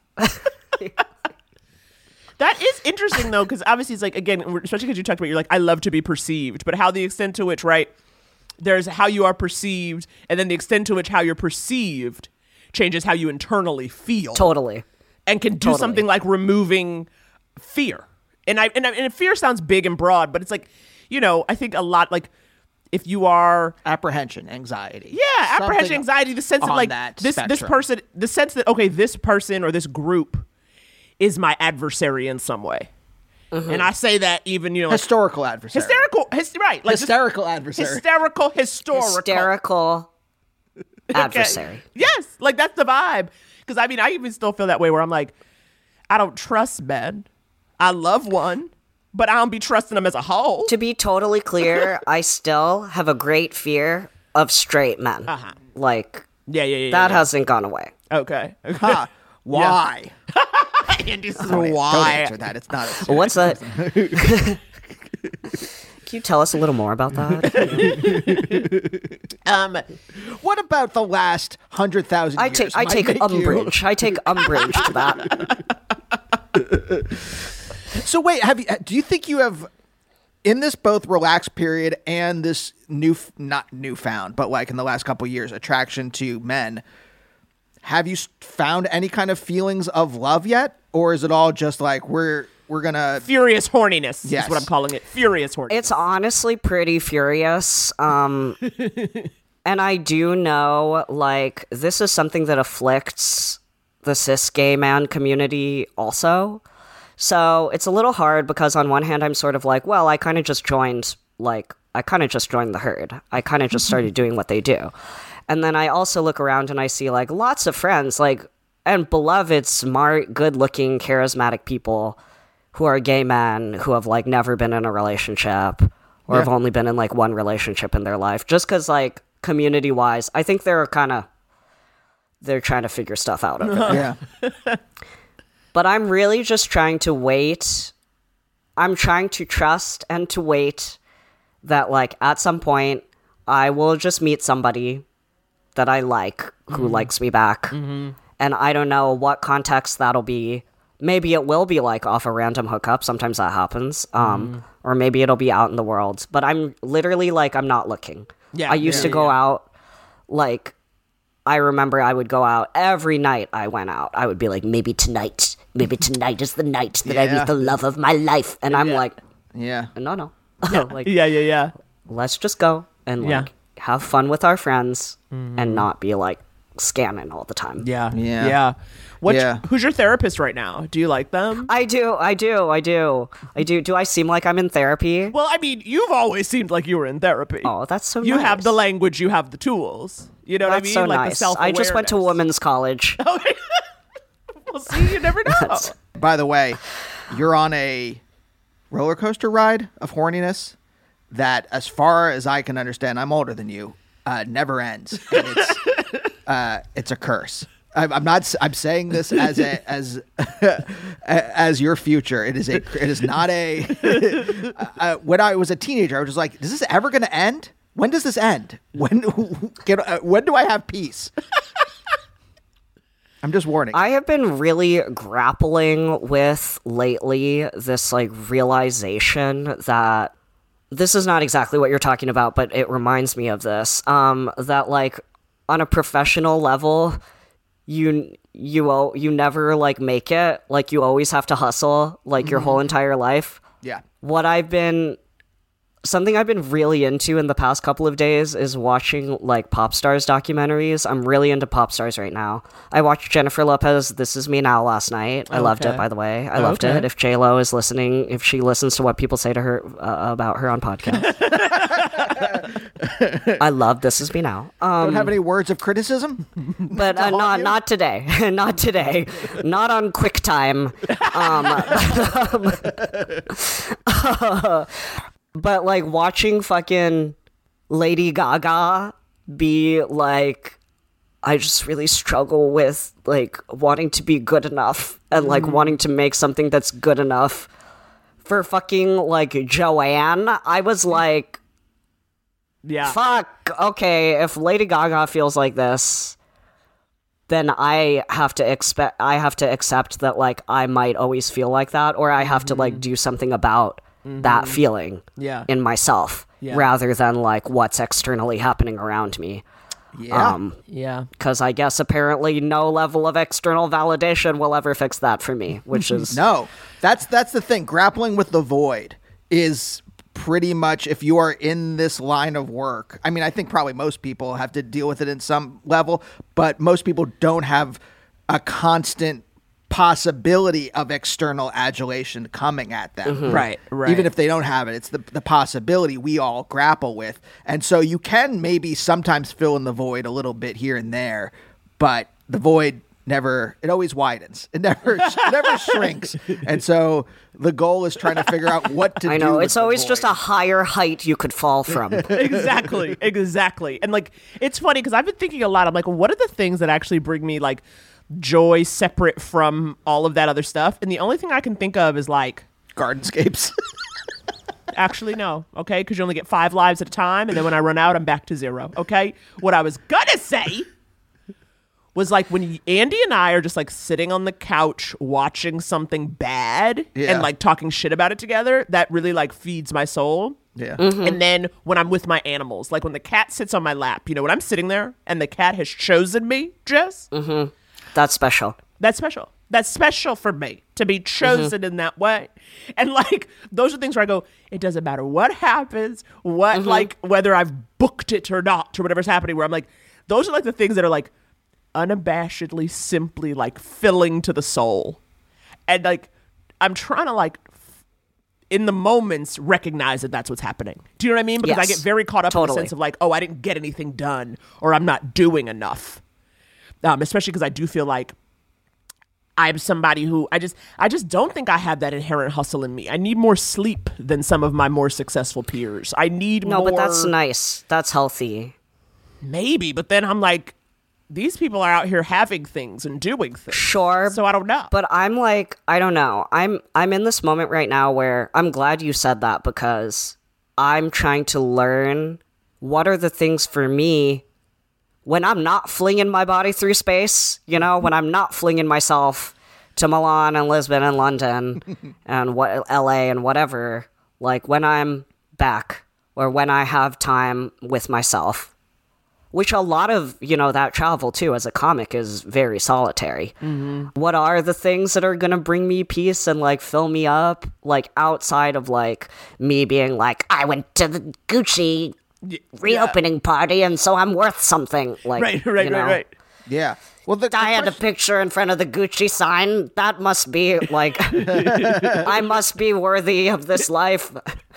That is interesting, though, because obviously it's like, again, especially because you talked about, you're like, I love to be perceived, but how the extent to which, right, there's how you are perceived, and then the extent to which how you're perceived changes how you internally feel. Totally. And can do something like removing fear. And fear sounds big and broad, but it's like, you know, I think a lot, like, if you are Apprehension, anxiety. apprehension, Something anxiety, the sense that, on like, that this spectrum. person, the sense that, okay, this person or this group is my adversary in some way. And I say that even, you know, like, Historical adversary. right. Like Hysterical adversary. Historical. Hysterical adversary. Okay. Yes, like, that's the vibe. Because, I mean, I even still feel that way where I'm like, I don't trust men. I love one, but I don't be trusting them as a whole. To be totally clear, I still have a great fear of straight men. Like, Yeah. that hasn't gone away. Okay. Huh. Why? Andy's Don't why? answer that. It's not a serious What's that? Can you tell us a little more about that? What about the last 100,000 years? I take might make umbrage. I take umbrage to that. So wait, do you think you have, in this both relaxed period and this not newfound, but like in the last couple of years, attraction to men, have you found any kind of feelings of love yet? Or is it all just like, we're gonna... Furious horniness Yes. is what I'm calling it. Furious horniness. It's honestly pretty furious. And I do know, like, this is something that afflicts the cis gay man community also. So it's a little hard because on one hand, I'm sort of like, well, I kind of just joined the herd. I kind of just started doing what they do. And then I also look around and I see like lots of friends, like, and beloved, smart, good-looking, charismatic people who are gay men who have like never been in a relationship or have only been in like one relationship in their life. Just because like community-wise, I think they're trying to figure stuff out over there. Yeah. But I'm really just trying to wait. I'm trying to trust and to wait that like at some point I will just meet somebody that I like who likes me back. And I don't know what context that'll be. Maybe it will be like off a random hookup. Sometimes that happens. Or maybe it'll be out in the world. But I'm literally like, I'm not looking. Yeah, I used to go out, like, I remember I would go out every night I went out. I would be like, maybe tonight is the night that I meet the love of my life. And I'm like, Yeah. no. Like, Yeah. let's just go and like have fun with our friends and not be like scanning all the time. Yeah. Yeah. Who's your therapist right now? Do you like them? I do. Do I seem like I'm in therapy? Well, I mean, you've always seemed like you were in therapy. Oh, that's so You nice. have the language, you have the tools. You know what I That's mean? so Like the nice. I self-awareness. just went to women's college. Well, see, you never know. By the way, you're on a roller coaster ride of horniness that, as far as I can understand, I'm older than you, never ends. And it's a curse. I'm saying this as your future. It is not a. When I was a teenager, I was just like, is this ever going to end? When does this end? When do I have peace? I'm just warning. I have been really grappling with lately this like realization that this is not exactly what you're talking about, but it reminds me of this. That like on a professional level, you never like make it. Like you always have to hustle like your whole entire life. Yeah. Something I've been really into in the past couple of days is watching like pop stars documentaries. I'm really into pop stars right now. I watched Jennifer Lopez This Is Me Now last night. I loved it, by the way. I loved it. If J-Lo is listening, if she listens to what people say to her about her on podcasts. I love This Is Me Now. Don't have any words of criticism? But not today. Not today. Not on QuickTime. But like watching fucking Lady Gaga be like, I just really struggle with like wanting to be good enough and like wanting to make something that's good enough for fucking like Joanne. I was like, Yeah. fuck, okay, if Lady Gaga feels like this, then I have to accept that like I might always feel like that, or I have to like do something about that feeling in myself rather than like what's externally happening around me. Yeah. Because I guess apparently no level of external validation will ever fix that for me, which is No, that's the thing. Grappling with the void is pretty much, if you are in this line of work, I mean, I think probably most people have to deal with it in some level, but most people don't have a constant possibility of external adulation coming at them. Right. Even if they don't have it, it's the possibility we all grapple with. And so you can maybe sometimes fill in the void a little bit here and there, but the void it always widens. It never shrinks. And so the goal is trying to figure out what to do. I know, with it's the always void. just a higher height you could fall from. Exactly. And like, it's funny because I've been thinking a lot. I'm like, what are the things that actually bring me like joy separate from all of that other stuff? And the only thing I can think of is like Gardenscapes. actually no, okay, because you only get 5 lives at a time, and then when I run out, I'm back to 0. Okay, what I was gonna say was like when Andy and I are just like sitting on the couch watching something bad and like talking shit about it together, that really like feeds my soul. Yeah. And then when I'm with my animals, like when the cat sits on my lap, you know, when I'm sitting there and the cat has chosen me, Jess, That's special. that's special. That's special for me to be chosen in that way. And like, those are things where I go, it doesn't matter what happens, what, like, whether I've booked it or not, or whatever's happening, where I'm like, those are like the things that are like unabashedly, simply like filling to the soul. And like, I'm trying to like in the moments recognize that that's what's happening. Do you know what I mean? Because I Yes. get very caught up in the Totally. sense of like, oh, I didn't get anything done or I'm not doing enough. Especially because I do feel like I'm somebody who I just don't think I have that inherent hustle in me. I need more sleep than some of my more successful peers. I need No, more. but that's nice. That's healthy. Maybe, but then I'm like, these people are out here having things and doing things. Sure. So I don't know. But I'm like, I don't know. I'm in this moment right now where I'm glad you said that because I'm trying to learn what are the things for me when I'm not flinging my body through space, you know, when I'm not flinging myself to Milan and Lisbon and London and LA and whatever, like when I'm back or when I have time with myself. Which a lot of, you know, that travel, too, as a comic is very solitary. What are the things that are going to bring me peace and, like, fill me up? Like, outside of, like, me being like, I went to the Gucci reopening party and so I'm worth something. Like, Right. Yeah. Well, I had a picture in front of the Gucci sign. That must be, like, I must be worthy of this life.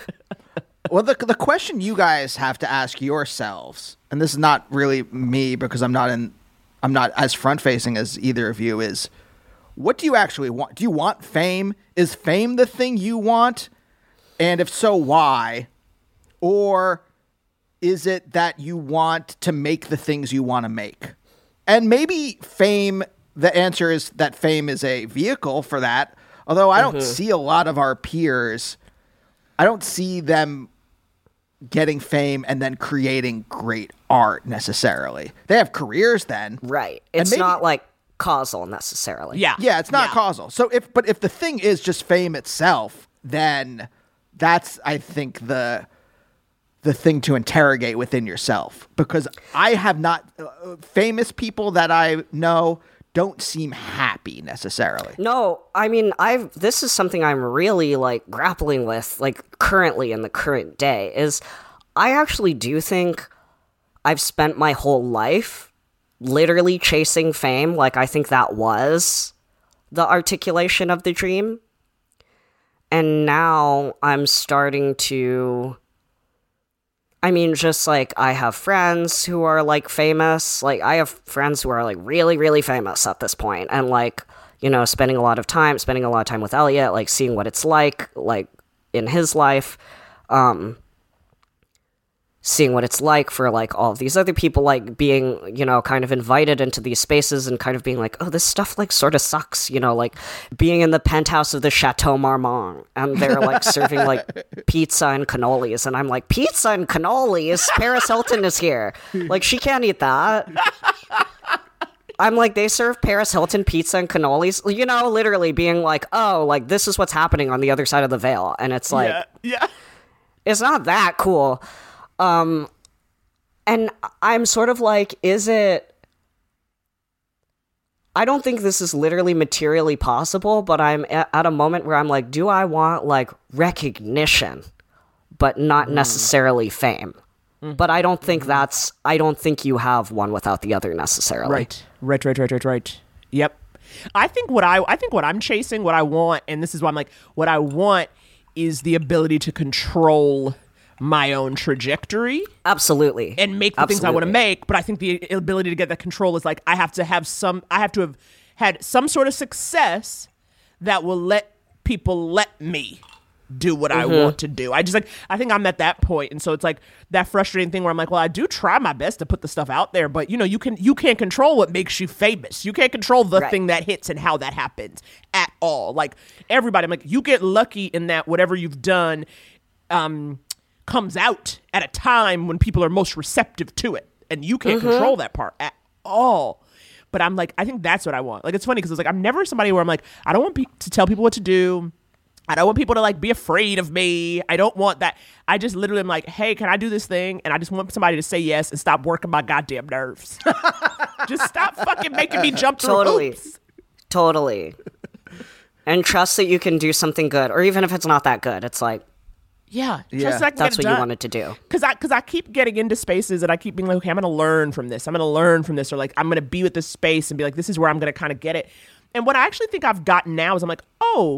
Well, the question you guys have to ask yourselves, and this is not really me because I'm not as front facing as either of you, is what do you actually want? Do you want fame? Is fame the thing you want? And if so, why? Or is it that you want to make the things you want to make? And maybe fame, the answer is that fame is a vehicle for that. Although I don't see a lot of our peers, I don't see them getting fame and then creating great art necessarily. They have careers then. Right. And It's maybe- not, like, causal necessarily. Yeah. Yeah, it's not causal. So if the thing is just fame itself, then that's, I think, the thing to interrogate within yourself. Because I have not famous people that I know don't seem happy necessarily. No, I mean, this is something I'm really, like, grappling with, like, currently in the current day, is I actually do think I've spent my whole life literally chasing fame. Like, I think that was the articulation of the dream. And now I'm starting to... I mean, just, like, I have friends who are, like, famous. Like, I have friends who are, like, really, really famous at this point. And, like, you know, spending a lot of time with Elliot, like, seeing what it's like, in his life. Seeing what it's like for, like, all of these other people, like, being, you know, kind of invited into these spaces and kind of being like, oh, this stuff, like, sort of sucks, you know, like, being in the penthouse of the Chateau Marmont, and they're, like, serving, like, pizza and cannolis, and I'm like, pizza and cannolis? Paris Hilton is here. Like, she can't eat that. I'm like, they serve Paris Hilton pizza and cannolis? You know, literally being like, oh, like, this is what's happening on the other side of the veil, and it's like, Yeah. it's not that cool. And I'm sort of like, is it... I don't think this is literally materially possible, but I'm at a moment where I'm like, do I want, like, recognition, but not necessarily fame? But I don't think I don't think you have one without the other necessarily. Right. Yep. I think what I'm chasing, what I want, and this is why I'm like, what I want is the ability to control my own trajectory Absolutely. and make the things I want to Absolutely. make. But I think the ability to get that control is like, I have to have had some sort of success that will let people let me do what I want to do. I think I'm at that point. And so it's like that frustrating thing where I'm like, well, I do try my best to put the stuff out there, but you know, you can't control what makes you famous. You can't control the Right. thing that hits and how that happens at all. Like everybody, I'm like, you get lucky in that whatever you've done, comes out at a time when people are most receptive to it, and you can't control that part at all. But I'm like, I think that's what I want. Like, it's funny because it's like, I'm never somebody where I'm like, I don't want to tell people what to do. I don't want people to like be afraid of me. I don't want that. I just literally am like, hey, can I do this thing? And I just want somebody to say yes and stop working my goddamn nerves. Just stop fucking making me jump through hoops. Totally. And trust that you can do something good, or even if it's not that good, it's like, Yeah. Yeah. that's what you wanted to do. Because I keep getting into spaces and I keep being like, okay, I'm going to learn from this. I'm going to learn from this. Or like, I'm going to be with this space and be like, this is where I'm going to kind of get it. And what I actually think I've gotten now is I'm like, oh,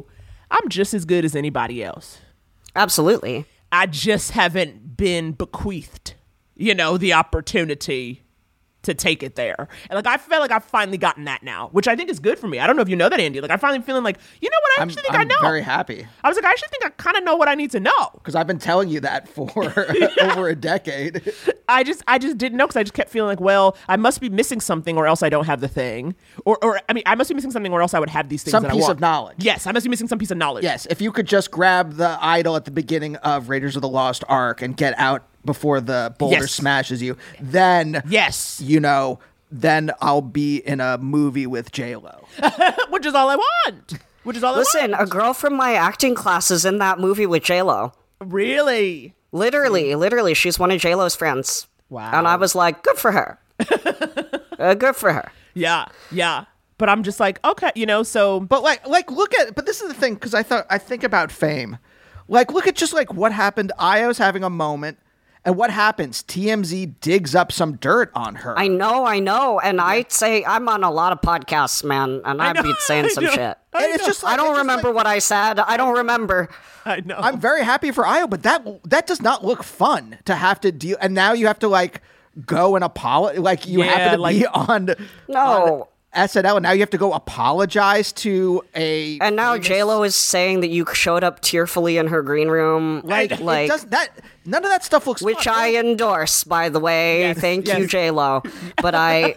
I'm just as good as anybody else. Absolutely. I just haven't been bequeathed, the opportunity to take it there. And like, I feel like I've finally gotten that now, which I think is good for me. I don't know if you know that, Andy. Like, I'm finally feeling like, you know what? I actually think I know. I'm very happy. I was like, I actually think I kind of know what I need to know. Because I've been telling you that for over a decade. I just didn't know, because I just kept feeling like, well, I must be missing something or else I don't have the thing. Or I mean, I must be missing something or else I would have these things Some that I piece want. of knowledge. Yes, I must be missing some piece of knowledge. Yes, if you could just grab the idol at the beginning of Raiders of the Lost Ark and get out before the boulder Yes. smashes you, then, Yes. then I'll be in a movie with J-Lo. Which is all I want. Which is all Listen, I a want. girl from my acting class is in that movie with J-Lo. Really? Literally, she's one of J-Lo's friends. Wow. And I was like, good for her. Good for her. Yeah. But I'm just like, okay, so. But but this is the thing, because I think about Fame. Like, look at just like what happened. Io's having a moment, and what happens? TMZ digs up some dirt on her. I know. And I'd say I'm on a lot of podcasts, man, and I'd be saying some shit. And it's just like, I don't remember what I said. I don't remember. I know. I'm very happy for Io, but that does not look fun to have to deal. And now you have to like go and apologize. Like you happen to be on SNL, and now you have to go apologize to a. And now famous- J-Lo is saying that you showed up tearfully in her green room, it does that. None of that stuff looks which fun. I endorse, by the way. Yes, Thank you, yes. J-Lo. But I.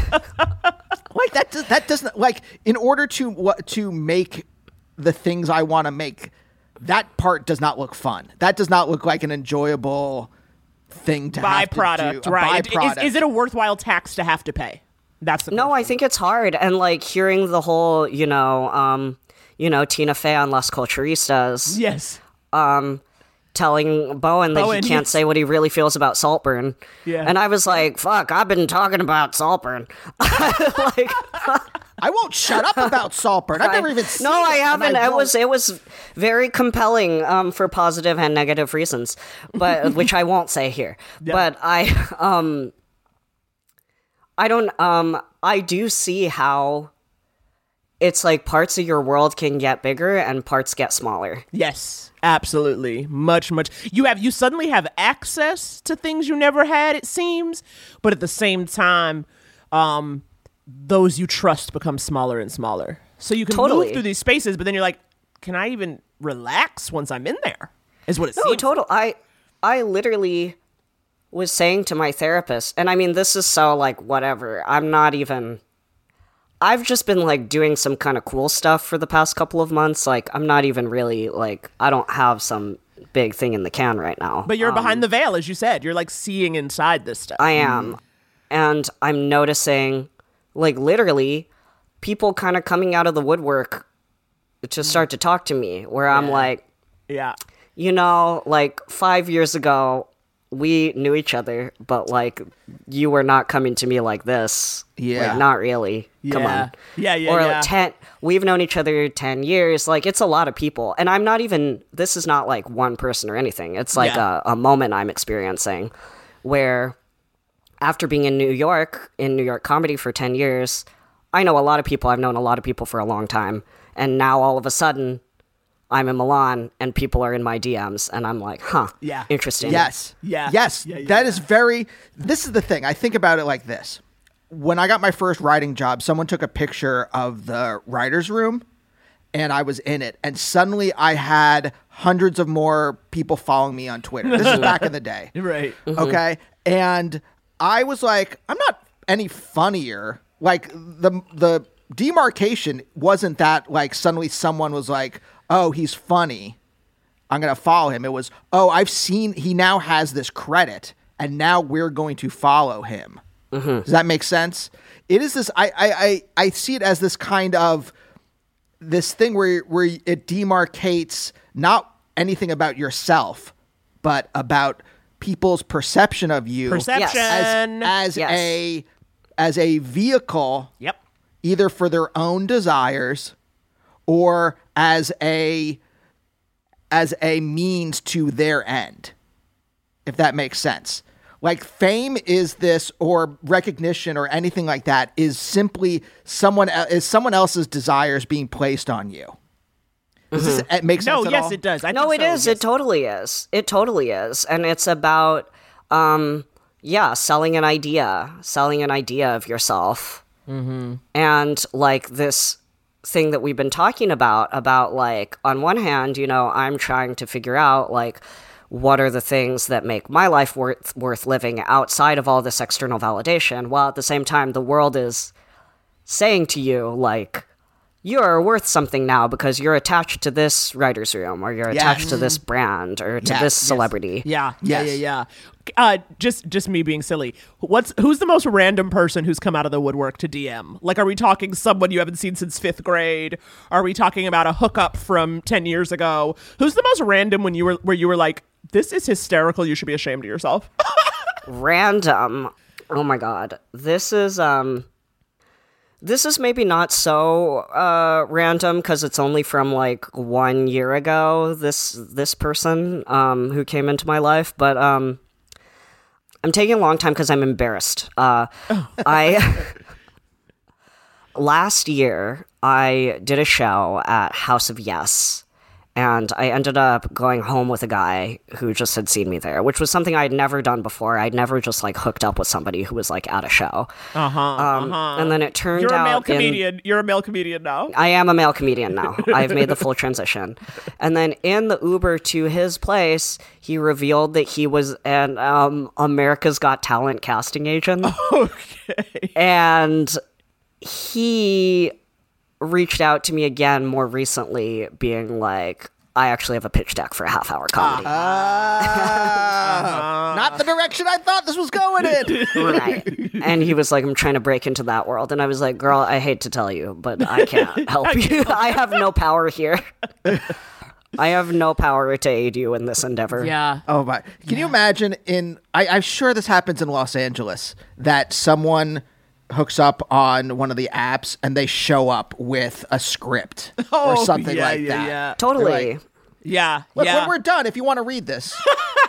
Like that doesn't like, in order to make the things I want to make, that part does not look fun. That does not look like an enjoyable thing to have to Byproduct, do. A right? byproduct. Is it a worthwhile tax to have to pay? That's the No, I think it's hard. And like hearing the whole, Tina Fey on Las Culturistas. Yes. Telling Bowen that he can't say what he really feels about Saltburn. Yeah. And I was like, fuck, I've been talking about Saltburn. Like, I won't shut up about Saltburn. I've never even seen no, I it, and haven't. won't. It was very compelling for positive and negative reasons, but which I won't say here. Yeah. But I do see how it's like parts of your world can get bigger and parts get smaller. Yes, absolutely. Much. You suddenly have access to things you never had, it seems, but at the same time, those you trust become smaller and smaller. So you can Totally. move through these spaces, but then you're like, can I even relax once I'm in there? Is what it No, seems. total. I literally was saying to my therapist, and I mean, this is so like whatever. I've just been like doing some kind of cool stuff for the past couple of months. Like, I'm not even really like, I don't have some big thing in the can right now. But you're behind the veil, as you said. You're like seeing inside this stuff. I am. And I'm noticing, like, literally people kind of coming out of the woodwork to start to talk to me, where I'm like, Yeah. like 5 years ago, we knew each other, but like you were not coming to me like this. Yeah. Like, not really. Come Yeah. on. Yeah, Or yeah. we've known each other 10 years. Like, it's a lot of people. And I'm not even, this is not like one person or anything. It's like Yeah. a moment I'm experiencing where after being in New York comedy for 10 years, I know a lot of people. I've known a lot of people for a long time. And now all of a sudden, I'm in Milan and people are in my DMs and I'm like, huh, Yeah. interesting. Yes. Yeah. Yes. Yeah, yeah, That is very. This is the thing. I think about it like this. When I got my first writing job, someone took a picture of the writer's room and I was in it. And suddenly I had hundreds of more people following me on Twitter. This is back in the day. Right. Okay. And I was like, I'm not any funnier. Like the demarcation wasn't that like suddenly someone was like, oh, he's funny, I'm going to follow him. It was, oh, I've seen he now has this credit and now we're going to follow him. Does that make sense? It is this, I see it as this kind of this thing where it demarcates not anything about yourself, but about people's perception of you Perception. as Yes. as a vehicle, Yep. either for their own desires or as a means to their end, if that makes sense. Like, fame is this, or recognition or anything like that, is simply someone else's desires being placed on you. Does this make sense No, at yes, all? it does. I No, think it so, is. yes. It totally is. It totally is. And it's about, selling an idea of yourself. Mm-hmm. And like this thing that we've been talking about like, on one hand, I'm trying to figure out like, what are the things that make my life worth living outside of all this external validation, while at the same time, the world is saying to you, like, you're worth something now because you're attached to this writer's room, or you're attached to this brand, or to this celebrity. Yeah. Yes. Just me being silly. Who's the most random person who's come out of the woodwork to DM? Like, are we talking someone you haven't seen since 5th grade? Are we talking about a hookup from 10 years ago? Who's the most random where you were like, this is hysterical, you should be ashamed of yourself? Random. Oh my god. This is maybe not so random because it's only from like 1 year ago, this person who came into my life, but I'm taking a long time because I'm embarrassed. Last year I did a show at House of Yes, and I ended up going home with a guy who just had seen me there, which was something I'd never done before. I'd never just like hooked up with somebody who was like at a show. And then it turned You're a out male comedian. You're a male comedian now. I am a male comedian now. I've made the full transition. And then in the Uber to his place, he revealed that he was an America's Got Talent casting agent. Okay. And he reached out to me again more recently, being like, I actually have a pitch deck for a half-hour comedy. Not the direction I thought this was going in. Right. And he was like, I'm trying to break into that world. And I was like, girl, I hate to tell you, but I can't help you. I have no power here. I have no power to aid you in this endeavor. Yeah. Oh my! Can you imagine? I'm sure this happens in Los Angeles, that someone hooks up on one of the apps and they show up with a script or something like that. Yeah. Totally. They're like, Yeah. Look, yeah. when we're done, if you want to read this.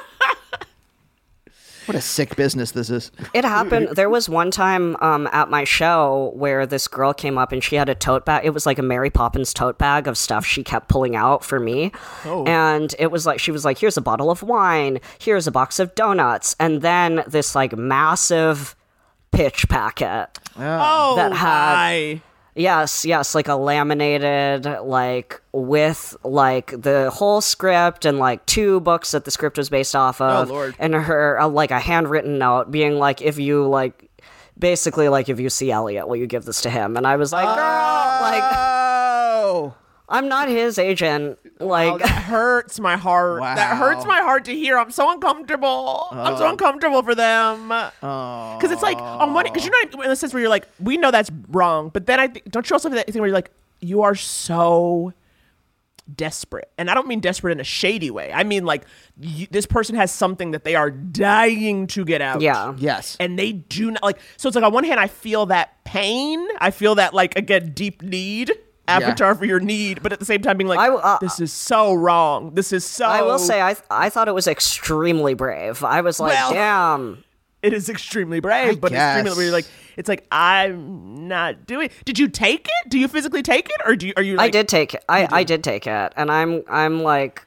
What a sick business this is. It happened. There was one time at my show where this girl came up and she had a tote bag. It was like a Mary Poppins tote bag of stuff she kept pulling out for me. Oh. And it was like, she was like, here's a bottle of wine. Here's a box of donuts. And then this like massive pitch packet. Oh, that had- my. Yes, like a laminated, like with like the whole script and like 2 books that the script was based off of. Oh, Lord. And her like a handwritten note being like, if you like, basically like, if you see Elliot, will you give this to him? And I was like, girl, like, Oh. I'm not his agent. Like, Oh, that hurts my heart. Wow. That hurts my heart to hear. I'm so uncomfortable. I'm so uncomfortable for them. Because it's like, on one, because you're not in the sense where you're like, we know that's wrong. But then don't you also have that thing where you're like, you are so desperate. And I don't mean desperate in a shady way. I mean like, this person has something that they are dying to get out. yeah. Yes. And they do not like, so it's like on one hand, I feel that pain. I feel that like, again, deep need. Avatar for your need, but at the same time being like, this is so wrong. This is so... I will say, I thought it was extremely brave. I was like, Well, damn. It is extremely brave, but extremely where you're like, it's like, I'm not doing... Did you take it? Do you physically take it? Or are you like... I did take it. I did take it. And I'm like...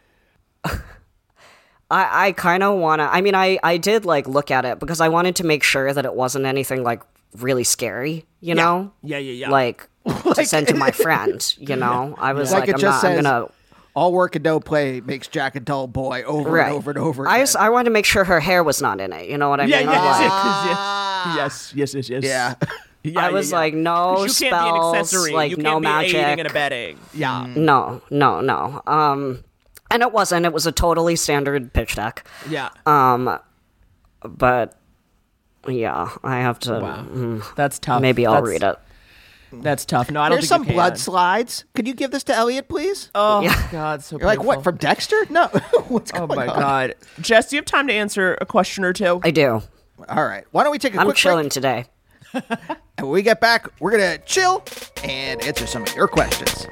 I kind of want to... I mean, I did like look at it because I wanted to make sure that it wasn't anything like really scary, you know? Yeah. Like to send to my friend, you know? I was like, it just I'm says, gonna... all work and no play makes Jack a dull boy over Right. and over and over I again. I wanted to make sure her hair was not in it, you know what I mean? Yes. Yeah. Yeah, I was like, no you spells, can't be an accessory. like you can't no be magic. aiding and abetting. Yeah. No. And it wasn't. It was a totally standard pitch deck. Yeah. But yeah, I have to. That's tough. Maybe I'll read it. That's tough. No, I don't There's think some you can. blood slides. Could you give this to Elliot, please? Oh, Yeah. God, so You're like, what, painful. from Dexter? No. What's Oh, going my on? God. Jess, do you have time to answer a question or two? I do. All right. Why don't we take a I'm quick chilling break? today. And when we get back, we're going to chill and answer some of your questions.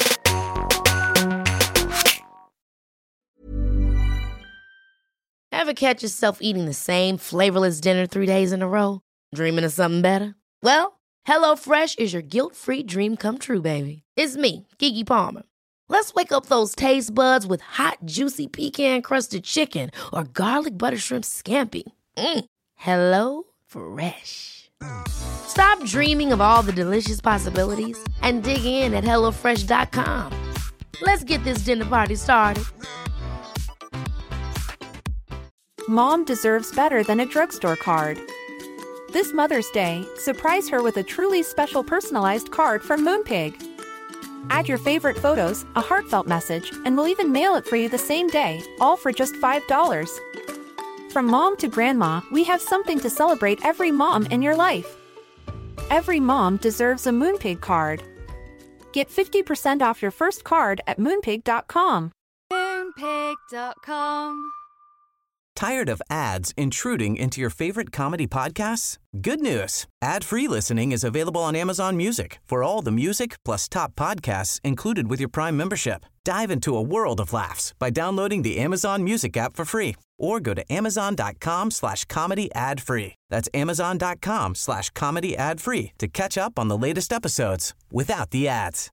Ever catch yourself eating the same flavorless dinner 3 days in a row? Dreaming of something better? Well, HelloFresh is your guilt-free dream come true, baby. It's me, Keke Palmer. Let's wake up those taste buds with hot, juicy pecan-crusted chicken or garlic butter shrimp scampi. Hello Fresh. Stop dreaming of all the delicious possibilities and dig in at HelloFresh.com. Let's get this dinner party started. Mom deserves better than a drugstore card. This Mother's Day, surprise her with a truly special personalized card from Moonpig. Add your favorite photos, a heartfelt message, and we'll even mail it for you the same day, all for just $5. From mom to grandma, we have something to celebrate every mom in your life. Every mom deserves a Moonpig card. Get 50% off your first card at moonpig.com. Moonpig.com. Tired of ads intruding into your favorite comedy podcasts? Good news. Ad-free listening is available on Amazon Music for all the music plus top podcasts included with your Prime membership. Dive into a world of laughs by downloading the Amazon Music app for free or go to amazon.com/comedy ad-free. That's amazon.com/comedy ad-free to catch up on the latest episodes without the ads.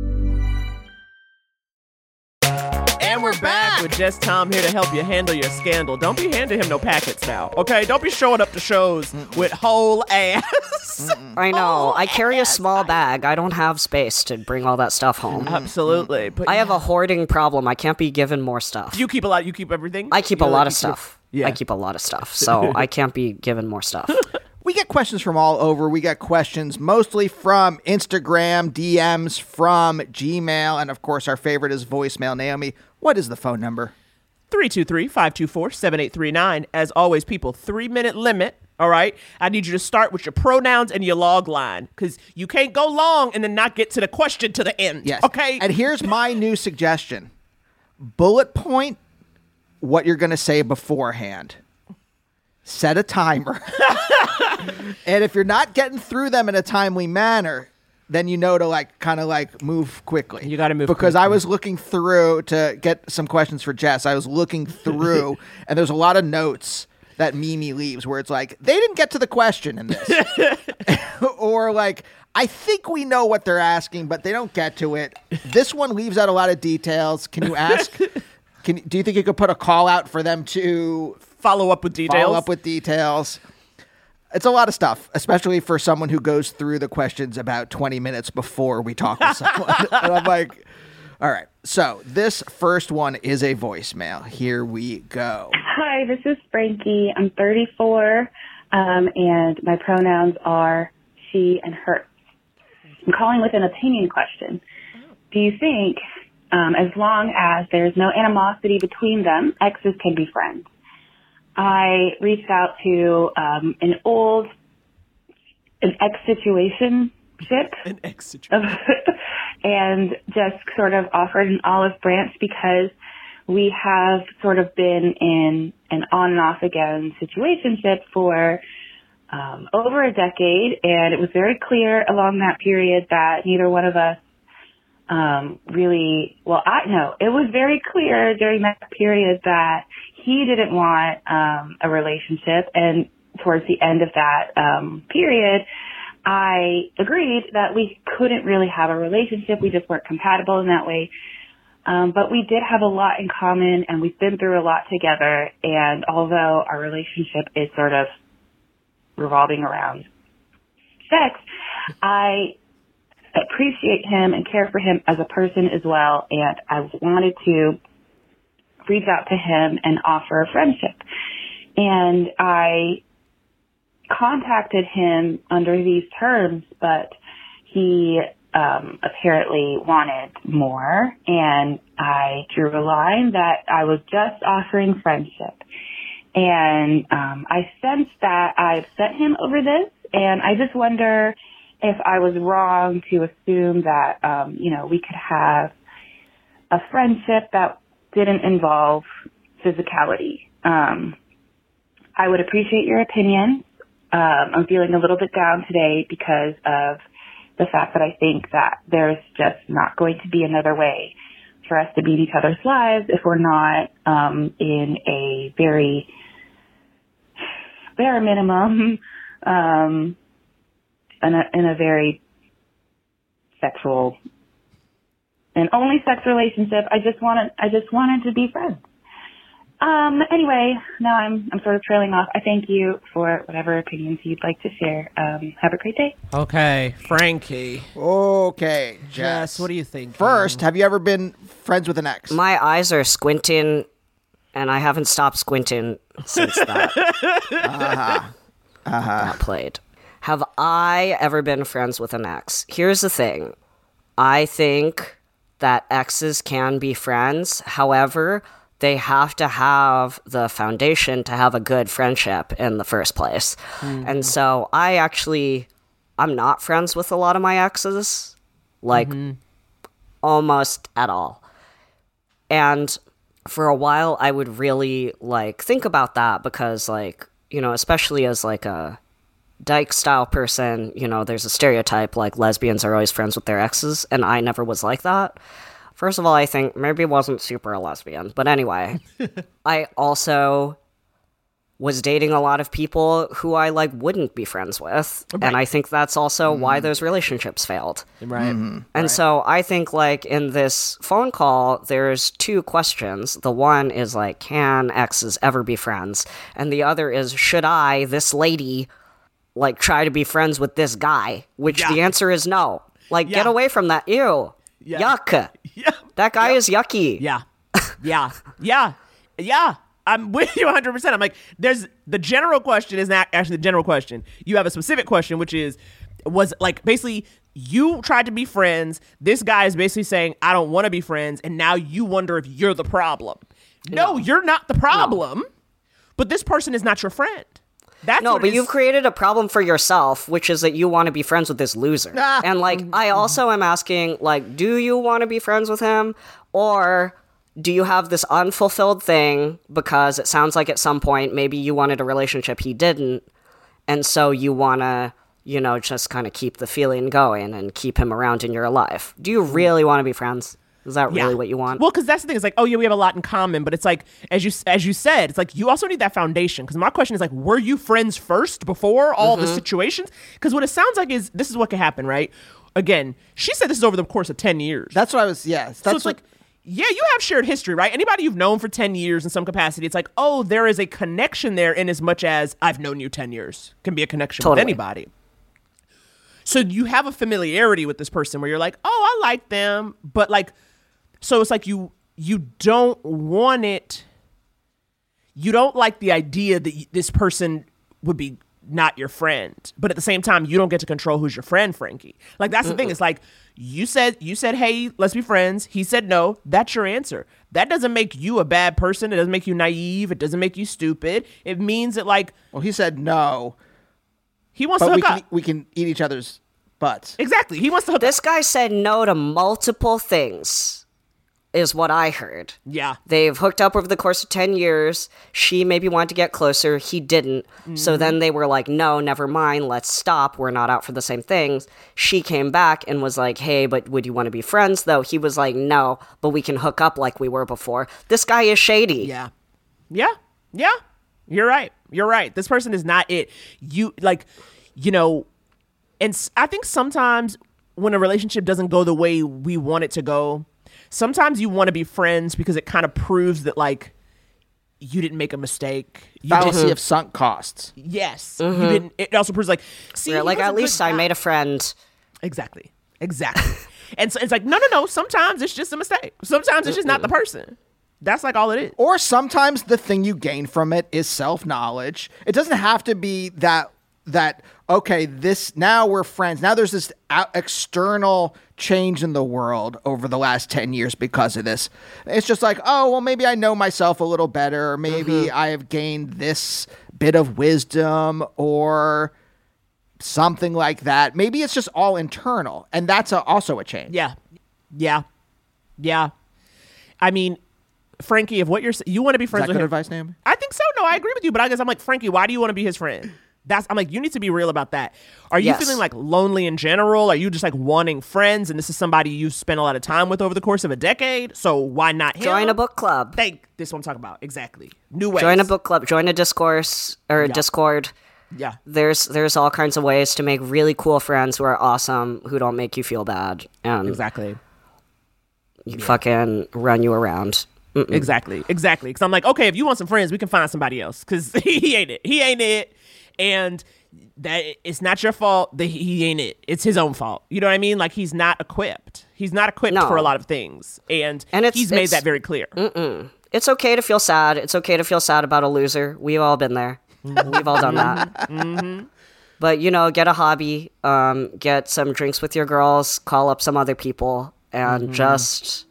And we're back with Just Tom here to help you handle your scandal. Don't be handing him no packets now, okay? Don't be showing up to shows with whole ass. I know. I carry a small bag. I don't have space to bring all that stuff home. Absolutely. But I have a hoarding problem. I can't be given more stuff. you keep a lot. You keep everything. I keep a lot of stuff. Yeah. I keep a lot of stuff, so I can't be given more stuff. We get questions from all over. We get questions mostly from Instagram, DMs, from Gmail, and of course our favorite is voicemail. Naomi, what is the phone number? 323-524-7839. As always, people, 3-minute limit. All right. I need you to start with your pronouns and your log line because you can't go long and then not get to the question to the end. Yes. Okay. And here's my new suggestion. Bullet point what you're going to say beforehand. Set a timer. And if you're not getting through them in a timely manner, then you know to kind of move quickly. You got to move because quickly. I was looking through to get some questions for Jess. I was looking through, and there's a lot of notes that Mimi leaves where it's like, they didn't get to the question in this. Or I think we know what they're asking, but they don't get to it. This one leaves out a lot of details. Can you ask? Do you think you could put a call out for them to follow up with details? It's a lot of stuff, especially for someone who goes through the questions about 20 minutes before we talk with someone. And I'm like, all right. So this first one is a voicemail. Here we go. Hi, this is Frankie. I'm 34, and my pronouns are she and her. I'm calling with an opinion question. Do you think, as long as there's no animosity between them, exes can be friends? I reached out to an ex-situationship. An ex-situation. And just sort of offered an olive branch because we have sort of been in an on and off again situationship for over a decade. And it was very clear along that period that neither one of us it was very clear during that period that he didn't want a relationship, and towards the end of that period, I agreed that we couldn't really have a relationship. We just weren't compatible in that way. But we did have a lot in common, and we've been through a lot together. And although our relationship is sort of revolving around sex, I appreciate him and care for him as a person as well. And I wanted to reach out to him and offer a friendship. And I contacted him under these terms, but he apparently wanted more. And I drew a line that I was just offering friendship. And I sensed that I upset him over this. And I just wonder if I was wrong to assume that, we could have a friendship that didn't involve physicality. I would appreciate your opinion. I'm feeling a little bit down today because of the fact that I think that there's just not going to be another way for us to be in each other's lives if we're not in a very bare minimum, in a very sexual an only sex relationship. I just wanted to be friends. Anyway, now I'm sort of trailing off. I thank you for whatever opinions you'd like to share. Have a great day. Okay, Frankie. Okay, Jess, what do you think? First, have you ever been friends with an ex? My eyes are squinting, and I haven't stopped squinting since that got played. Have I ever been friends with an ex? Here's the thing. I think that exes can be friends. However, they have to have the foundation to have a good friendship in the first place. And so I'm not friends with a lot of my exes, like almost at all. And for a while, I would really like think about that because, like, you know, especially as like a dyke style person, you know, there's a stereotype like lesbians are always friends with their exes, and I never was like that. First of all, I think maybe I wasn't super a lesbian, but anyway, I also was dating a lot of people who I like wouldn't be friends with, and I think that's also why those relationships failed. Right. And so I think, like, in this phone call, there's two questions. The one is, like, can exes ever be friends? And the other is, should I, this lady, like, try to be friends with this guy? Which the answer is no. Like, get away from that. Ew. Yuck. Yeah. That guy is yucky. Yeah. I'm with you 100%. I'm like, there's the general question is not actually the general question. You have a specific question, which is, was like basically you tried to be friends. This guy is basically saying, I don't want to be friends. And now you wonder if you're the problem. No, you're not the problem. But this person is not your friend. That's no, but you've created a problem for yourself, which is that you want to be friends with this loser. And, like, I also am asking, like, do you want to be friends with him? Or do you have this unfulfilled thing because it sounds like at some point maybe you wanted a relationship he didn't, and so you want to, you know, just kind of keep the feeling going and keep him around in your life? Do you really want to be friends? Is that really what you want? Well, because that's the thing. It's like, oh, yeah, we have a lot in common. But it's like, as you said, it's like you also need that foundation. Because my question is like, were you friends first before all the situations? Because what it sounds like is this is what could happen, right? Again, she said this is over the course of 10 years. That's what I was, yes. So it's like, yeah, you have shared history, right? Anybody you've known for 10 years in some capacity, it's like, oh, there is a connection there in as much as I've known you 10 years. Can be a connection with anybody. So you have a familiarity with this person where you're like, oh, I like them. But like, so it's like you don't want it. You don't like the idea that this person would be not your friend. But at the same time, you don't get to control who's your friend, Frankie. Like, that's the thing. It's like, you said, hey, let's be friends. He said no. That's your answer. That doesn't make you a bad person. It doesn't make you naive. It doesn't make you stupid. It means that, like, well, he said no. He wants to hook up. We can eat each other's butts. Exactly. He wants to hook up. This guy said no to multiple things, is what I heard. Yeah. They've hooked up over the course of 10 years. She maybe wanted to get closer. He didn't. So then they were like, no, never mind. Let's stop. We're not out for the same things. She came back and was like, hey, but would you want to be friends, though? He was like, no, but we can hook up like we were before. This guy is shady. Yeah. You're right. This person is not it. You, like, you know, and I think sometimes when a relationship doesn't go the way we want it to go, sometimes you want to be friends because it kind of proves that, like, you didn't make a mistake. Fallacy of sunk costs. Yes. You didn't. It also proves, like, see, You're like, at least I made a friend. Exactly. And so it's like, no. Sometimes it's just a mistake. Sometimes it's just not the person. That's like all it is. Or sometimes the thing you gain from it is self-knowledge. It doesn't have to be that okay, now we're friends. Now there's this external change in the world over the last 10 years because of this. It's just like, oh, well, maybe I know myself a little better. Or maybe I have gained this bit of wisdom or something like that. Maybe it's just all internal. And that's also a change. Yeah. I mean, Frankie, if what you want to be friends Is that with good him. advice, Naomi? I think so. No, I agree with you. But I guess I'm like, Frankie, why do you want to be his friend? I'm like, you need to be real about that. Are you feeling like lonely in general? Are you just like wanting friends and this is somebody you've spent a lot of time with over the course of a decade? So why not him? Join a book club. This is what I'm talking about. Exactly. New ways. Join a book club. Join a discourse or Discord. Yeah. There's all kinds of ways to make really cool friends who are awesome, who don't make you feel bad. Exactly. fucking run you around. Mm-mm. Exactly. Because I'm like, okay, if you want some friends, we can find somebody else. Because he ain't it. And that it's not your fault that he ain't it. It's his own fault. You know what I mean? Like, he's not equipped. He's not equipped for a lot of things. And he's made that very clear. It's okay to feel sad. It's okay to feel sad about a loser. We've all been there. We've all done that. But, get a hobby, get some drinks with your girls, call up some other people, and just,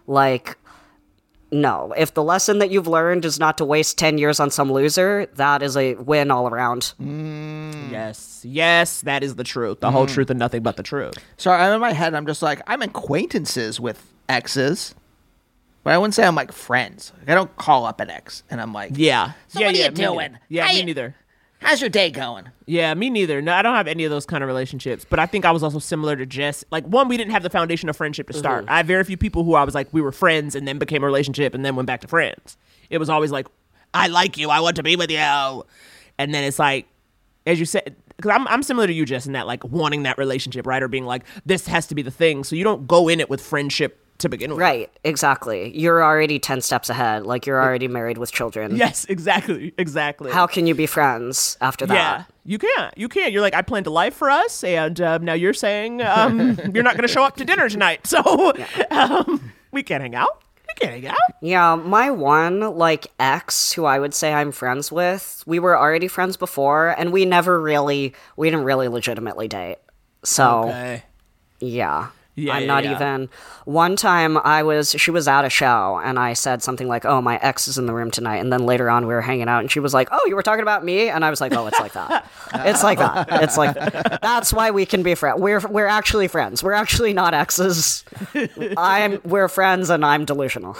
no. If the lesson that you've learned is not to waste 10 years on some loser, that is a win all around. Yes, that is the truth. The whole truth and nothing but the truth. So in my head, I'm just like, I'm acquaintances with exes, but I wouldn't say I'm like friends. Like, I don't call up an ex and I'm like, yeah. So what are you doing? Yeah, me neither. How's your day going? Yeah, me neither. No, I don't have any of those kind of relationships. But I think I was also similar to Jess. Like, one, we didn't have the foundation of friendship to start. I have very few people who I was like, we were friends and then became a relationship and then went back to friends. It was always like, I like you. I want to be with you. And then it's like, as you said, because I'm similar to you, Jess, in that, like, wanting that relationship, right? Or being like, this has to be the thing. So you don't go in it with friendship to begin with. Right, exactly. You're already 10 steps ahead. Like, you're already married with children. Yes, exactly. How can you be friends after that? Yeah, you can't. You're like, I planned a life for us, and now you're saying you're not going to show up to dinner tonight. So we can't hang out. Yeah, my one, ex who I would say I'm friends with, we were already friends before, and we didn't really legitimately date. So, yeah. I'm not even. One time she was at a show and I said something like, oh, my ex is in the room tonight. And then later on we were hanging out and she was like, oh, you were talking about me? And I was like, oh, it's like that. It's like that. It's like, that's why we can be friends. We're actually friends. We're actually not exes. We're friends and I'm delusional.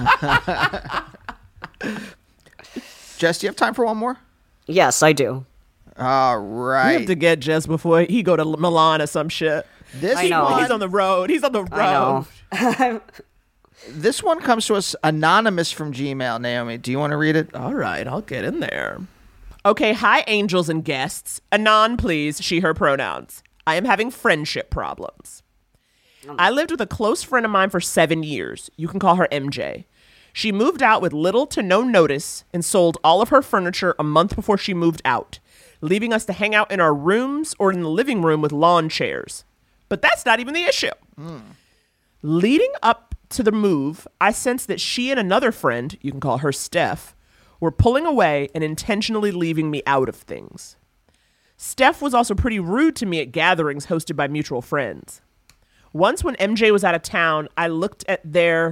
Jess, do you have time for one more? Yes, I do. All right. We have to get Jess before he go to Milan or some shit. I know. He's on the road. I know. This one comes to us anonymous from Gmail. Naomi, do you want to read it? All right, I'll get in there. Okay, hi, angels and guests. Anon, please, she, her pronouns. I am having friendship problems. I lived with a close friend of mine for 7 years. You can call her MJ. She moved out with little to no notice and sold all of her furniture a month before she moved out, leaving us to hang out in our rooms or in the living room with lawn chairs. But that's not even the issue. Leading up to the move, I sensed that she and another friend, you can call her Steph, were pulling away and intentionally leaving me out of things. Steph was also pretty rude to me at gatherings hosted by mutual friends. Once when MJ was out of town, I looked at their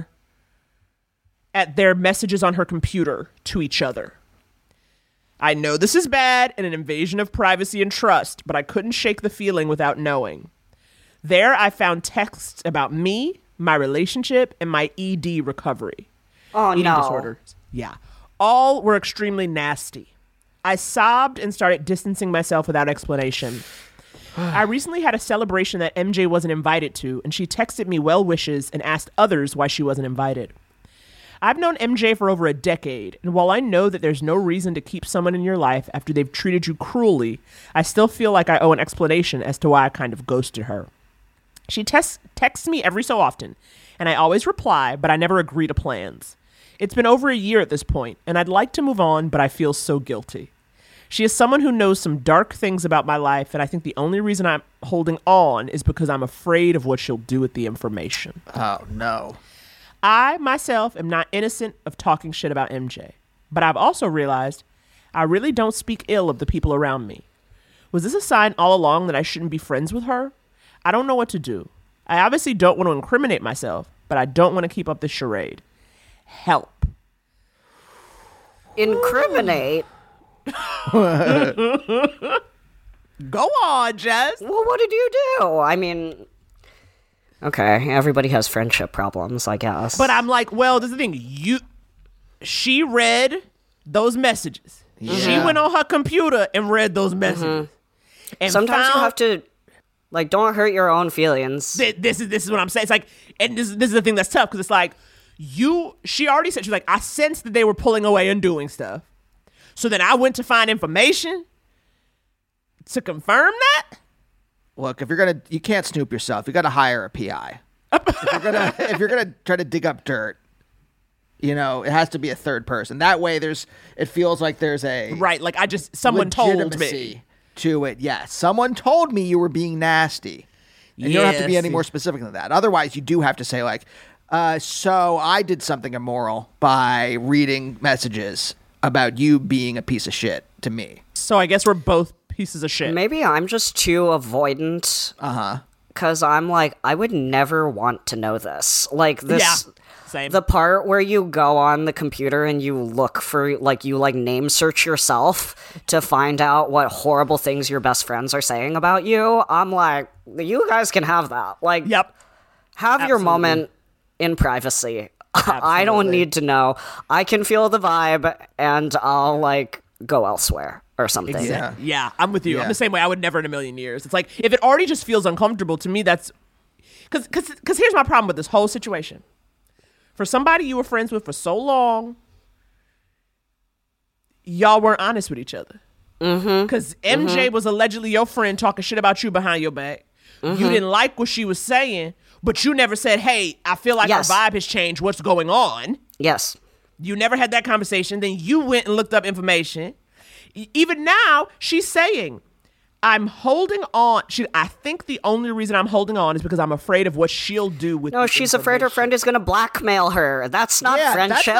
messages on her computer to each other. I know this is bad and an invasion of privacy and trust, but I couldn't shake the feeling without knowing. There, I found texts about me, my relationship, and my ED recovery. Oh, Eating no. disorders. Yeah. All were extremely nasty. I sobbed and started distancing myself without explanation. I recently had a celebration that MJ wasn't invited to, and she texted me well wishes and asked others why she wasn't invited. I've known MJ for over a decade, and while I know that there's no reason to keep someone in your life after they've treated you cruelly, I still feel like I owe an explanation as to why I kind of ghosted her. She texts me every so often, and I always reply, but I never agree to plans. It's been over a year at this point, and I'd like to move on, but I feel so guilty. She is someone who knows some dark things about my life, and I think the only reason I'm holding on is because I'm afraid of what she'll do with the information. Oh, no. I, myself, am not innocent of talking shit about MJ, but I've also realized I really don't speak ill of the people around me. Was this a sign all along that I shouldn't be friends with her? I don't know what to do. I obviously don't want to incriminate myself, but I don't want to keep up this charade. Help. Incriminate? Go on, Jess. Well, what did you do? I mean, okay, everybody has friendship problems, I guess. But I'm like, well, this is the thing. She read those messages. Yeah. She went on her computer and read those messages. And sometimes you have to, don't hurt your own feelings. This is what I'm saying. It's like, and this is the thing that's tough, because it's like, she already said, she's like, I sensed that they were pulling away and doing stuff. So then I went to find information to confirm that. Look, if you can't snoop yourself. You got to hire a PI. If you're gonna try to dig up dirt, it has to be a third person. That way, it feels like there's a Right, like someone told me. legitimacy to it. Yes, someone told me you were being nasty. And you don't have to be any more specific than that. Otherwise, you do have to say like, so I did something immoral by reading messages about you being a piece of shit to me. So I guess we're both pieces of shit. Maybe I'm just too avoidant. Because I'm like, I would never want to know this. Like this. Yeah. Same. The part where you go on the computer and you look for, you name search yourself to find out what horrible things your best friends are saying about you. I'm like, you guys can have that. Yep. Have your moment in privacy. I don't need to know. I can feel the vibe and I'll go elsewhere or something. Exactly. Yeah, I'm with you. Yeah. I'm the same way. I would never in a million years. It's like, if it already just feels uncomfortable to me, that's... Because here's my problem with this whole situation. For somebody you were friends with for so long, y'all weren't honest with each other. Because MJ was allegedly your friend talking shit about you behind your back. You didn't like what she was saying, but you never said, hey, I feel like our vibe has changed. What's going on? Yes. You never had that conversation. Then you went and looked up information. Even now, she's saying, I'm holding on. I think the only reason I'm holding on is because I'm afraid of what she'll do with No, she's afraid her friend is going to blackmail her. That's not friendship.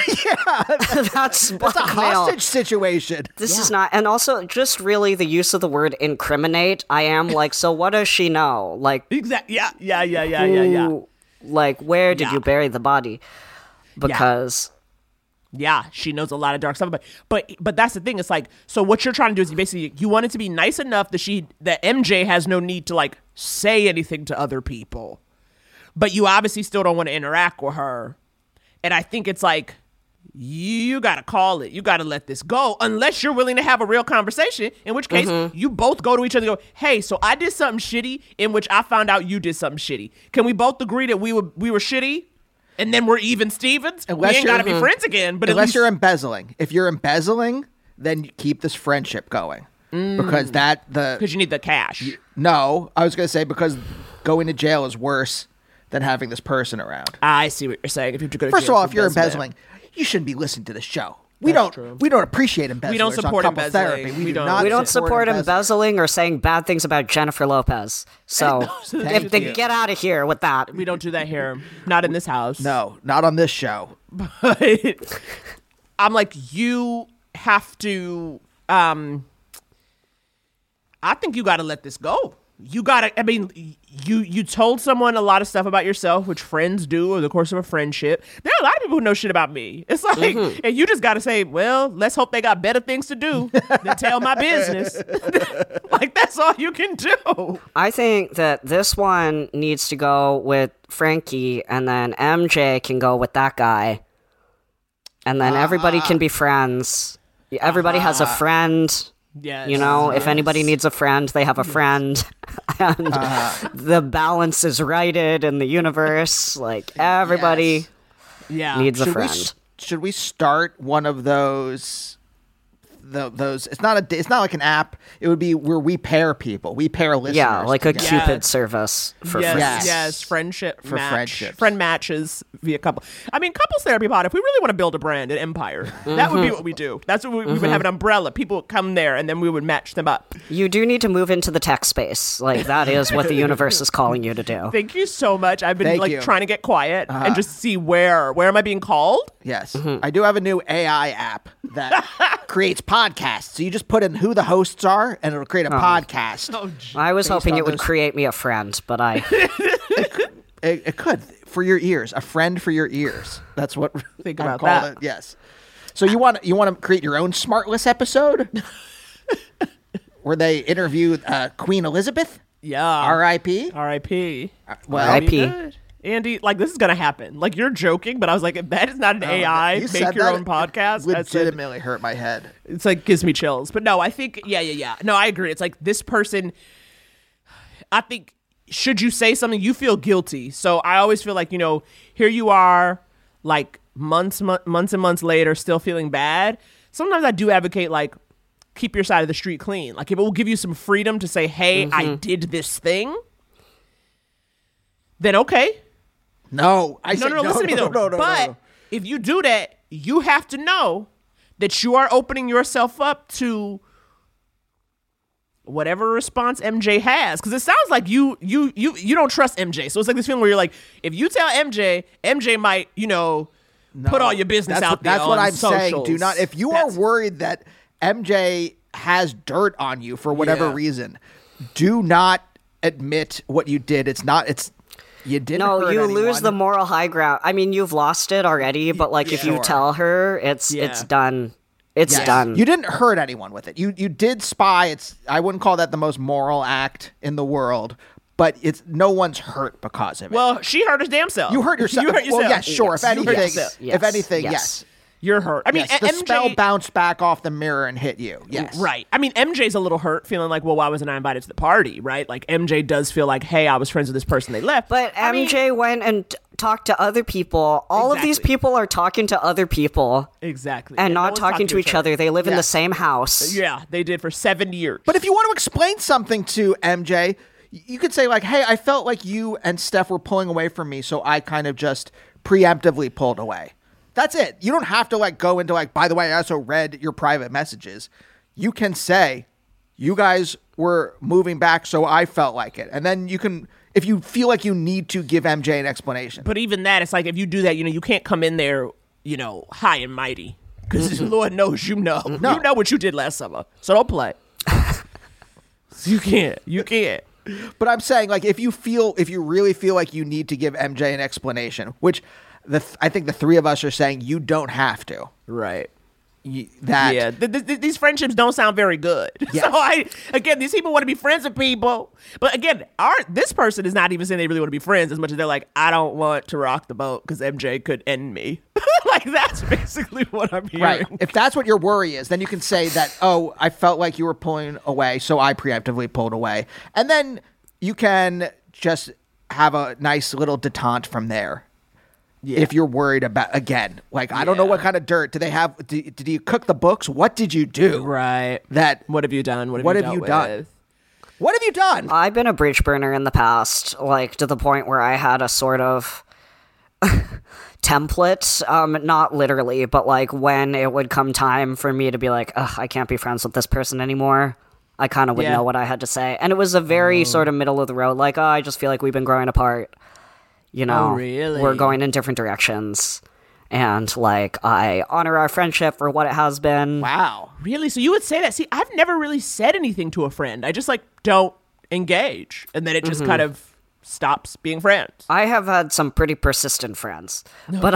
That's a blackmail. hostage situation. This is not. And also, just really the use of the word incriminate. I am so what does she know? Exactly. Yeah. Where did you bury the body? Because... Yeah, she knows a lot of dark stuff. But that's the thing. It's so what you're trying to do is basically you want it to be nice enough that MJ has no need to say anything to other people. But you obviously still don't want to interact with her. And I think it's you got to call it. You got to let this go unless you're willing to have a real conversation, in which case you both go to each other and go, hey, so I did something shitty in which I found out you did something shitty. Can we both agree that we were shitty? And then we're even Stevens. We ain't got to be friends again. But unless you're embezzling. If you're embezzling, then you keep this friendship going. Because because you need the cash. No, I was going to say because going to jail is worse than having this person around. I see what you're saying. If you have to go to First jail of all, for if you're embezzlement. embezzling, you shouldn't be listening to the show. We don't appreciate embezzling. We don't support on couples embezzling. therapy. We do don't support embezzling or saying bad things about Jennifer Lopez. So get out of here with that. We don't do that here. Not in this house. No, not on this show. But I'm you have to. I think you got to let this go. You got to. I mean, you told someone a lot of stuff about yourself, which friends do over the course of a friendship. There are a lot of people who know shit about me. It's and you just got to say, well, let's hope they got better things to do than tell my business. That's all you can do. I think that this one needs to go with Frankie, and then MJ can go with that guy, and then everybody can be friends. Everybody has a friend. Yes. If anybody needs a friend, they have a friend. And the balance is righted in the universe. Everybody needs a friend. Should we start one of those? Those it's not like an app. It would be where we pair people. We pair listeners. Yeah, like a together. Cupid service for friends. Yes, friendship for match. friendships. Friend matches via couple. I mean, couples therapy pod. If we really want to build a brand, an empire, that would be what we do. That's what we would have an umbrella. People would come there, and then we would match them up. You do need to move into the tech space. That is what the universe is calling you to do. Thank you so much. I've been trying to get quiet and just see where am I being called? Yes, I do have a new AI app that creates podcasts. So you just put in who the hosts are, and it'll create a podcast. I was hoping it would create me a friend, but it could for your ears, a friend for your ears. That's what think I about call that. it. Yes. So you want to create your own Smartless episode where they interview Queen Elizabeth? Yeah. R.I.P. R.I.P. Well, R.I.P. Andy, this is gonna happen. You're joking, but I was like, that is not an AI. Make your own podcast. Legitimately hurt my head. It's gives me chills. But no, I think yeah. No, I agree. It's this person. I think should you say something, you feel guilty. So I always feel here you are, months and months later, still feeling bad. Sometimes I do advocate keep your side of the street clean. If it will give you some freedom to say, hey, I did this thing. then okay. No, I said No, listen to me though. But if you do that, you have to know that you are opening yourself up to whatever response MJ has, because it sounds like you don't trust MJ. So it's like this feeling where you're like, if you tell MJ might, put all your business out there. That's what I'm socials. saying. Do not. If you are worried that MJ has dirt on you for whatever reason, do not admit what you did. You didn't. No, hurt you anyone. lose the moral high ground. I mean, you've lost it already, but like if you tell her, it's done. It's done. You didn't hurt anyone with it. You did spy. I wouldn't call that the most moral act in the world, but no one's hurt because of it. Well, she hurt her damn self. You hurt yourself. You hurt yourself. Well, yes, sure. Yes. If anything, yes. You're hurt. I mean, yes, the MJ, spell bounced back off the mirror and hit you. Yes. Right. I mean, MJ's a little hurt, feeling like, well, why wasn't I invited to the party, right? Like, MJ does feel like, hey, I was friends with this person, they left. But MJ went and talked to other people. All of these people are talking to other people. Exactly. And no not one's talking to each other. They live in the Yes. same house. Yeah, they did for 7 years. But if you want to explain something to MJ, you could say like, hey, I felt like you and Steph were pulling away from me, so I kind of just preemptively pulled away. That's it. You don't have to like go into like, by the way, I also read your private messages. You can say, you guys were moving back, so I felt like it. And then you can, if you feel like you need to give MJ an explanation. But even that, it's like, if you do that, you can't come in there, high and mighty. Because Lord knows you know. No. You know what you did last summer. So don't play. You can't. But I'm saying, like, if you really feel like you need to give MJ an explanation, which I think the three of us are saying you don't have to. Right. Yeah. These friendships don't sound very good. Yes. So these people want to be friends with people. But again, this person is not even saying they really want to be friends as much as they're like, I don't want to rock the boat because MJ could end me. Like, that's basically what I'm hearing. Right. If that's what your worry is, then you can say that, oh, I felt like you were pulling away, so I preemptively pulled away. And then you can just have a nice little detente from there. Yeah. If you're worried about, again, like, I don't know what kind of dirt. Do they have, did you cook the books? What did you do? Right. What have you done? What have you done? What have you done? I've been a bridge burner in the past, like to the point where I had a sort of template, not literally, but like when it would come time for me to be like, ugh, I can't be friends with this person anymore, I kind of would know what I had to say. And it was a very sort of middle of the road, like, oh, I just feel like we've been growing apart. Oh, really? We're going in different directions. And, like, I honor our friendship for what it has been. Wow. Really? So you would say that? See, I've never really said anything to a friend. I just, like, don't engage. And then it just kind of stops being friends. I have had some pretty persistent friends. But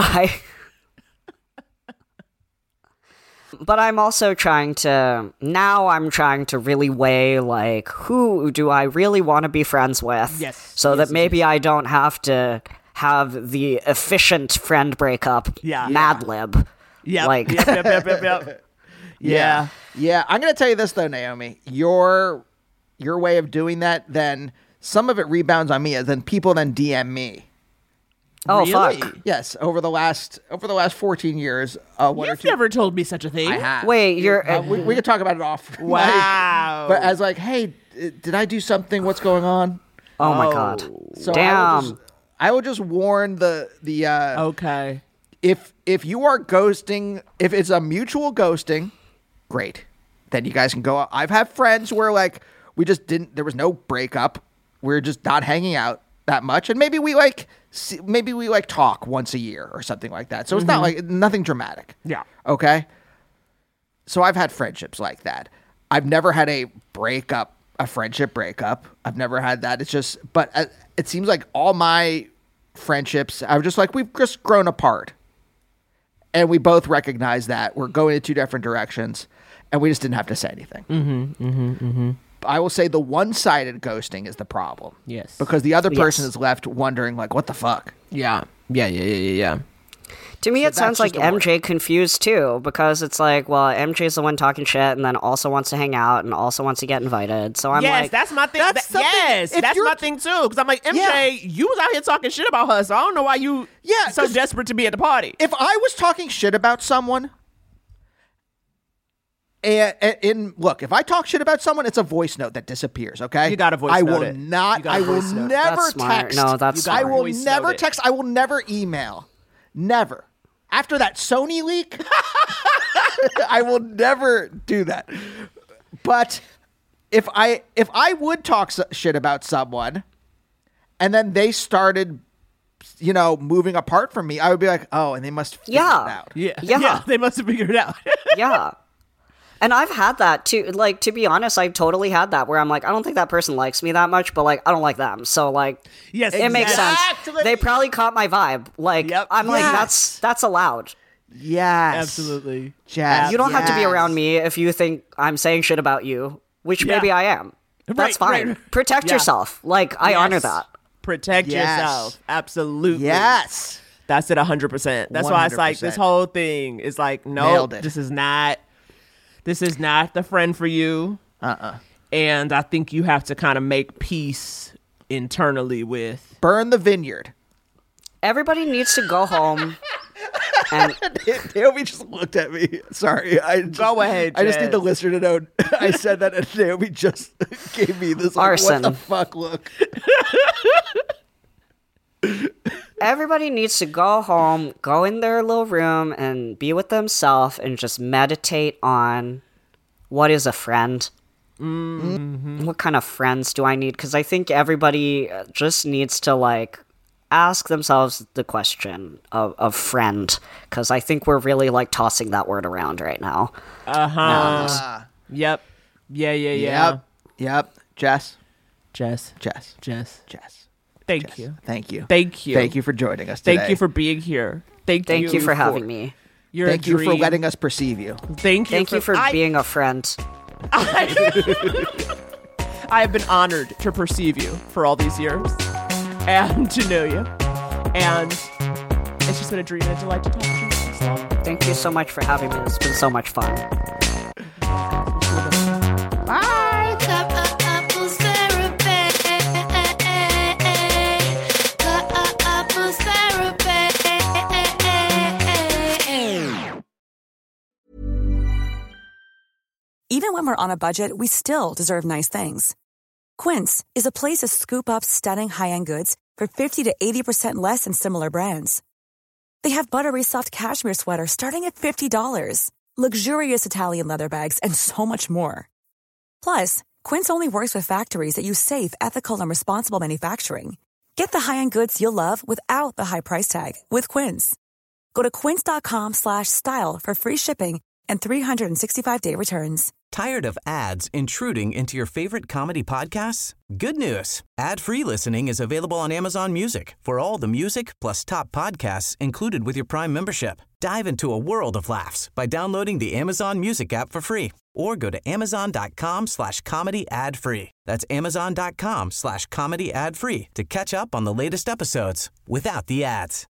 But I'm also trying to really weigh, like, who do I really want to be friends with? Yes. So that maybe I don't have to have the efficient friend breakup Mad Lib. Yeah. Like, Yeah. Yeah. I'm going to tell you this, though, Naomi. Your way of doing that, then some of it rebounds on me, and then people then DM me. oh, Really? fuck. Yes, over the last 14 years, one or You've two. never told me such a thing. I have. Wait, you're... We could talk about it off. Wow. But as like, hey, did I do something? What's going on? oh, my God. So Damn. I will just warn the Okay. if you are ghosting, if it's a mutual ghosting, great. Then you guys can go out. I've had friends where like there was no breakup. We're just not hanging out that much, and maybe we talk once a year or something like that. So it's not like nothing dramatic. Yeah. Okay. So I've had friendships like that. I've never had a friendship breakup. I've never had that. It's just, but it seems like all my friendships, I was just like, we've just grown apart. And we both recognize that we're going in two different directions, and we just didn't have to say anything. I will say the one-sided ghosting is the problem. Yes. Because the other person is left wondering, like, what the fuck? Yeah. Yeah. To me, it sounds like just a word. MJ confused too, because it's like, well, MJ's the one talking shit and then also wants to hang out and also wants to get invited. So I'm Yes, like, that's my thing. That's something- Yes, if that's you're- my thing too. Because I'm like, MJ, Yeah. you was out here talking shit about her, so I don't know why you so 'cause desperate to be at the party. If I was talking shit about someone, And look, if I talk shit about someone, it's a voice note that disappears. Okay, You gotta voice I note will it. not. You gotta I will voice note it. never That's smart. text. No, that's I smart. will Voice never note it. text. I will never email. Never. After that Sony leak, I will never do that. But if I would talk shit about someone, and then they started, moving apart from me, I would be like, oh, and they must figure it out. Yeah. They must have figured it out. Yeah. And I've had that too. Like, to be honest, I've totally had that where I'm like, I don't think that person likes me that much, but like, I don't like them. So like, Yes, it makes sense. exactly. They probably caught my vibe. Like, Yep. I'm like, Yes. that's allowed. Yes, Absolutely. Jazz. You don't have to be yes. around me if you think I'm saying shit about you, which Yeah. maybe I am. That's Right, fine. right. Protect Yeah. yourself. Like, I honor Yes. that. Protect Yes. yourself. Absolutely. Yes. That's it 100%. That's why it's like this 100%. whole thing is like, no, Nailed it. this is not the friend for you. And I think you have to kind of make peace internally with. Burn the vineyard. Everybody needs to go home. And Naomi just looked at me. Sorry. Go ahead, I just need the Jess. listener to know I said that and Naomi just gave me this like, Arson. what the fuck look. everybody needs to go home, go in their little room, and be with themselves and just meditate on what is a friend. Mm-hmm. What kind of friends do I need? Because I think everybody just needs to like ask themselves the question of friend. Because I think we're really like tossing that word around right now. Yep. Yeah. Yep. Jess. Jess. Thank you. Thank you. Thank you. Thank you for joining us today. Thank you for being here. Thank Thank you for having me. You're Thank a you for dream. letting us perceive you. Thank you for being a friend. I have been honored to perceive you for all these years and to know you. And it's just been a dream and a delight to talk to you. So, Thank you so much for having me. It's been so much fun. Couples therapy. Couples therapy. Even when we're on a budget, we still deserve nice things. Quince is a place to scoop up stunning high-end goods for 50 to 80% less than similar brands. They have buttery soft cashmere sweaters starting at $50, luxurious Italian leather bags, and so much more. Plus, Quince only works with factories that use safe, ethical, and responsible manufacturing. Get the high-end goods you'll love without the high price tag with Quince. Go to quince.com/style for free shipping and 365-day returns. Tired of ads intruding into your favorite comedy podcasts? Good news. Ad-free listening is available on Amazon Music for all the music plus top podcasts included with your Prime membership. Dive into a world of laughs by downloading the Amazon Music app for free or go to amazon.com/comedy ad-free. That's amazon.com/comedy ad-free to catch up on the latest episodes without the ads.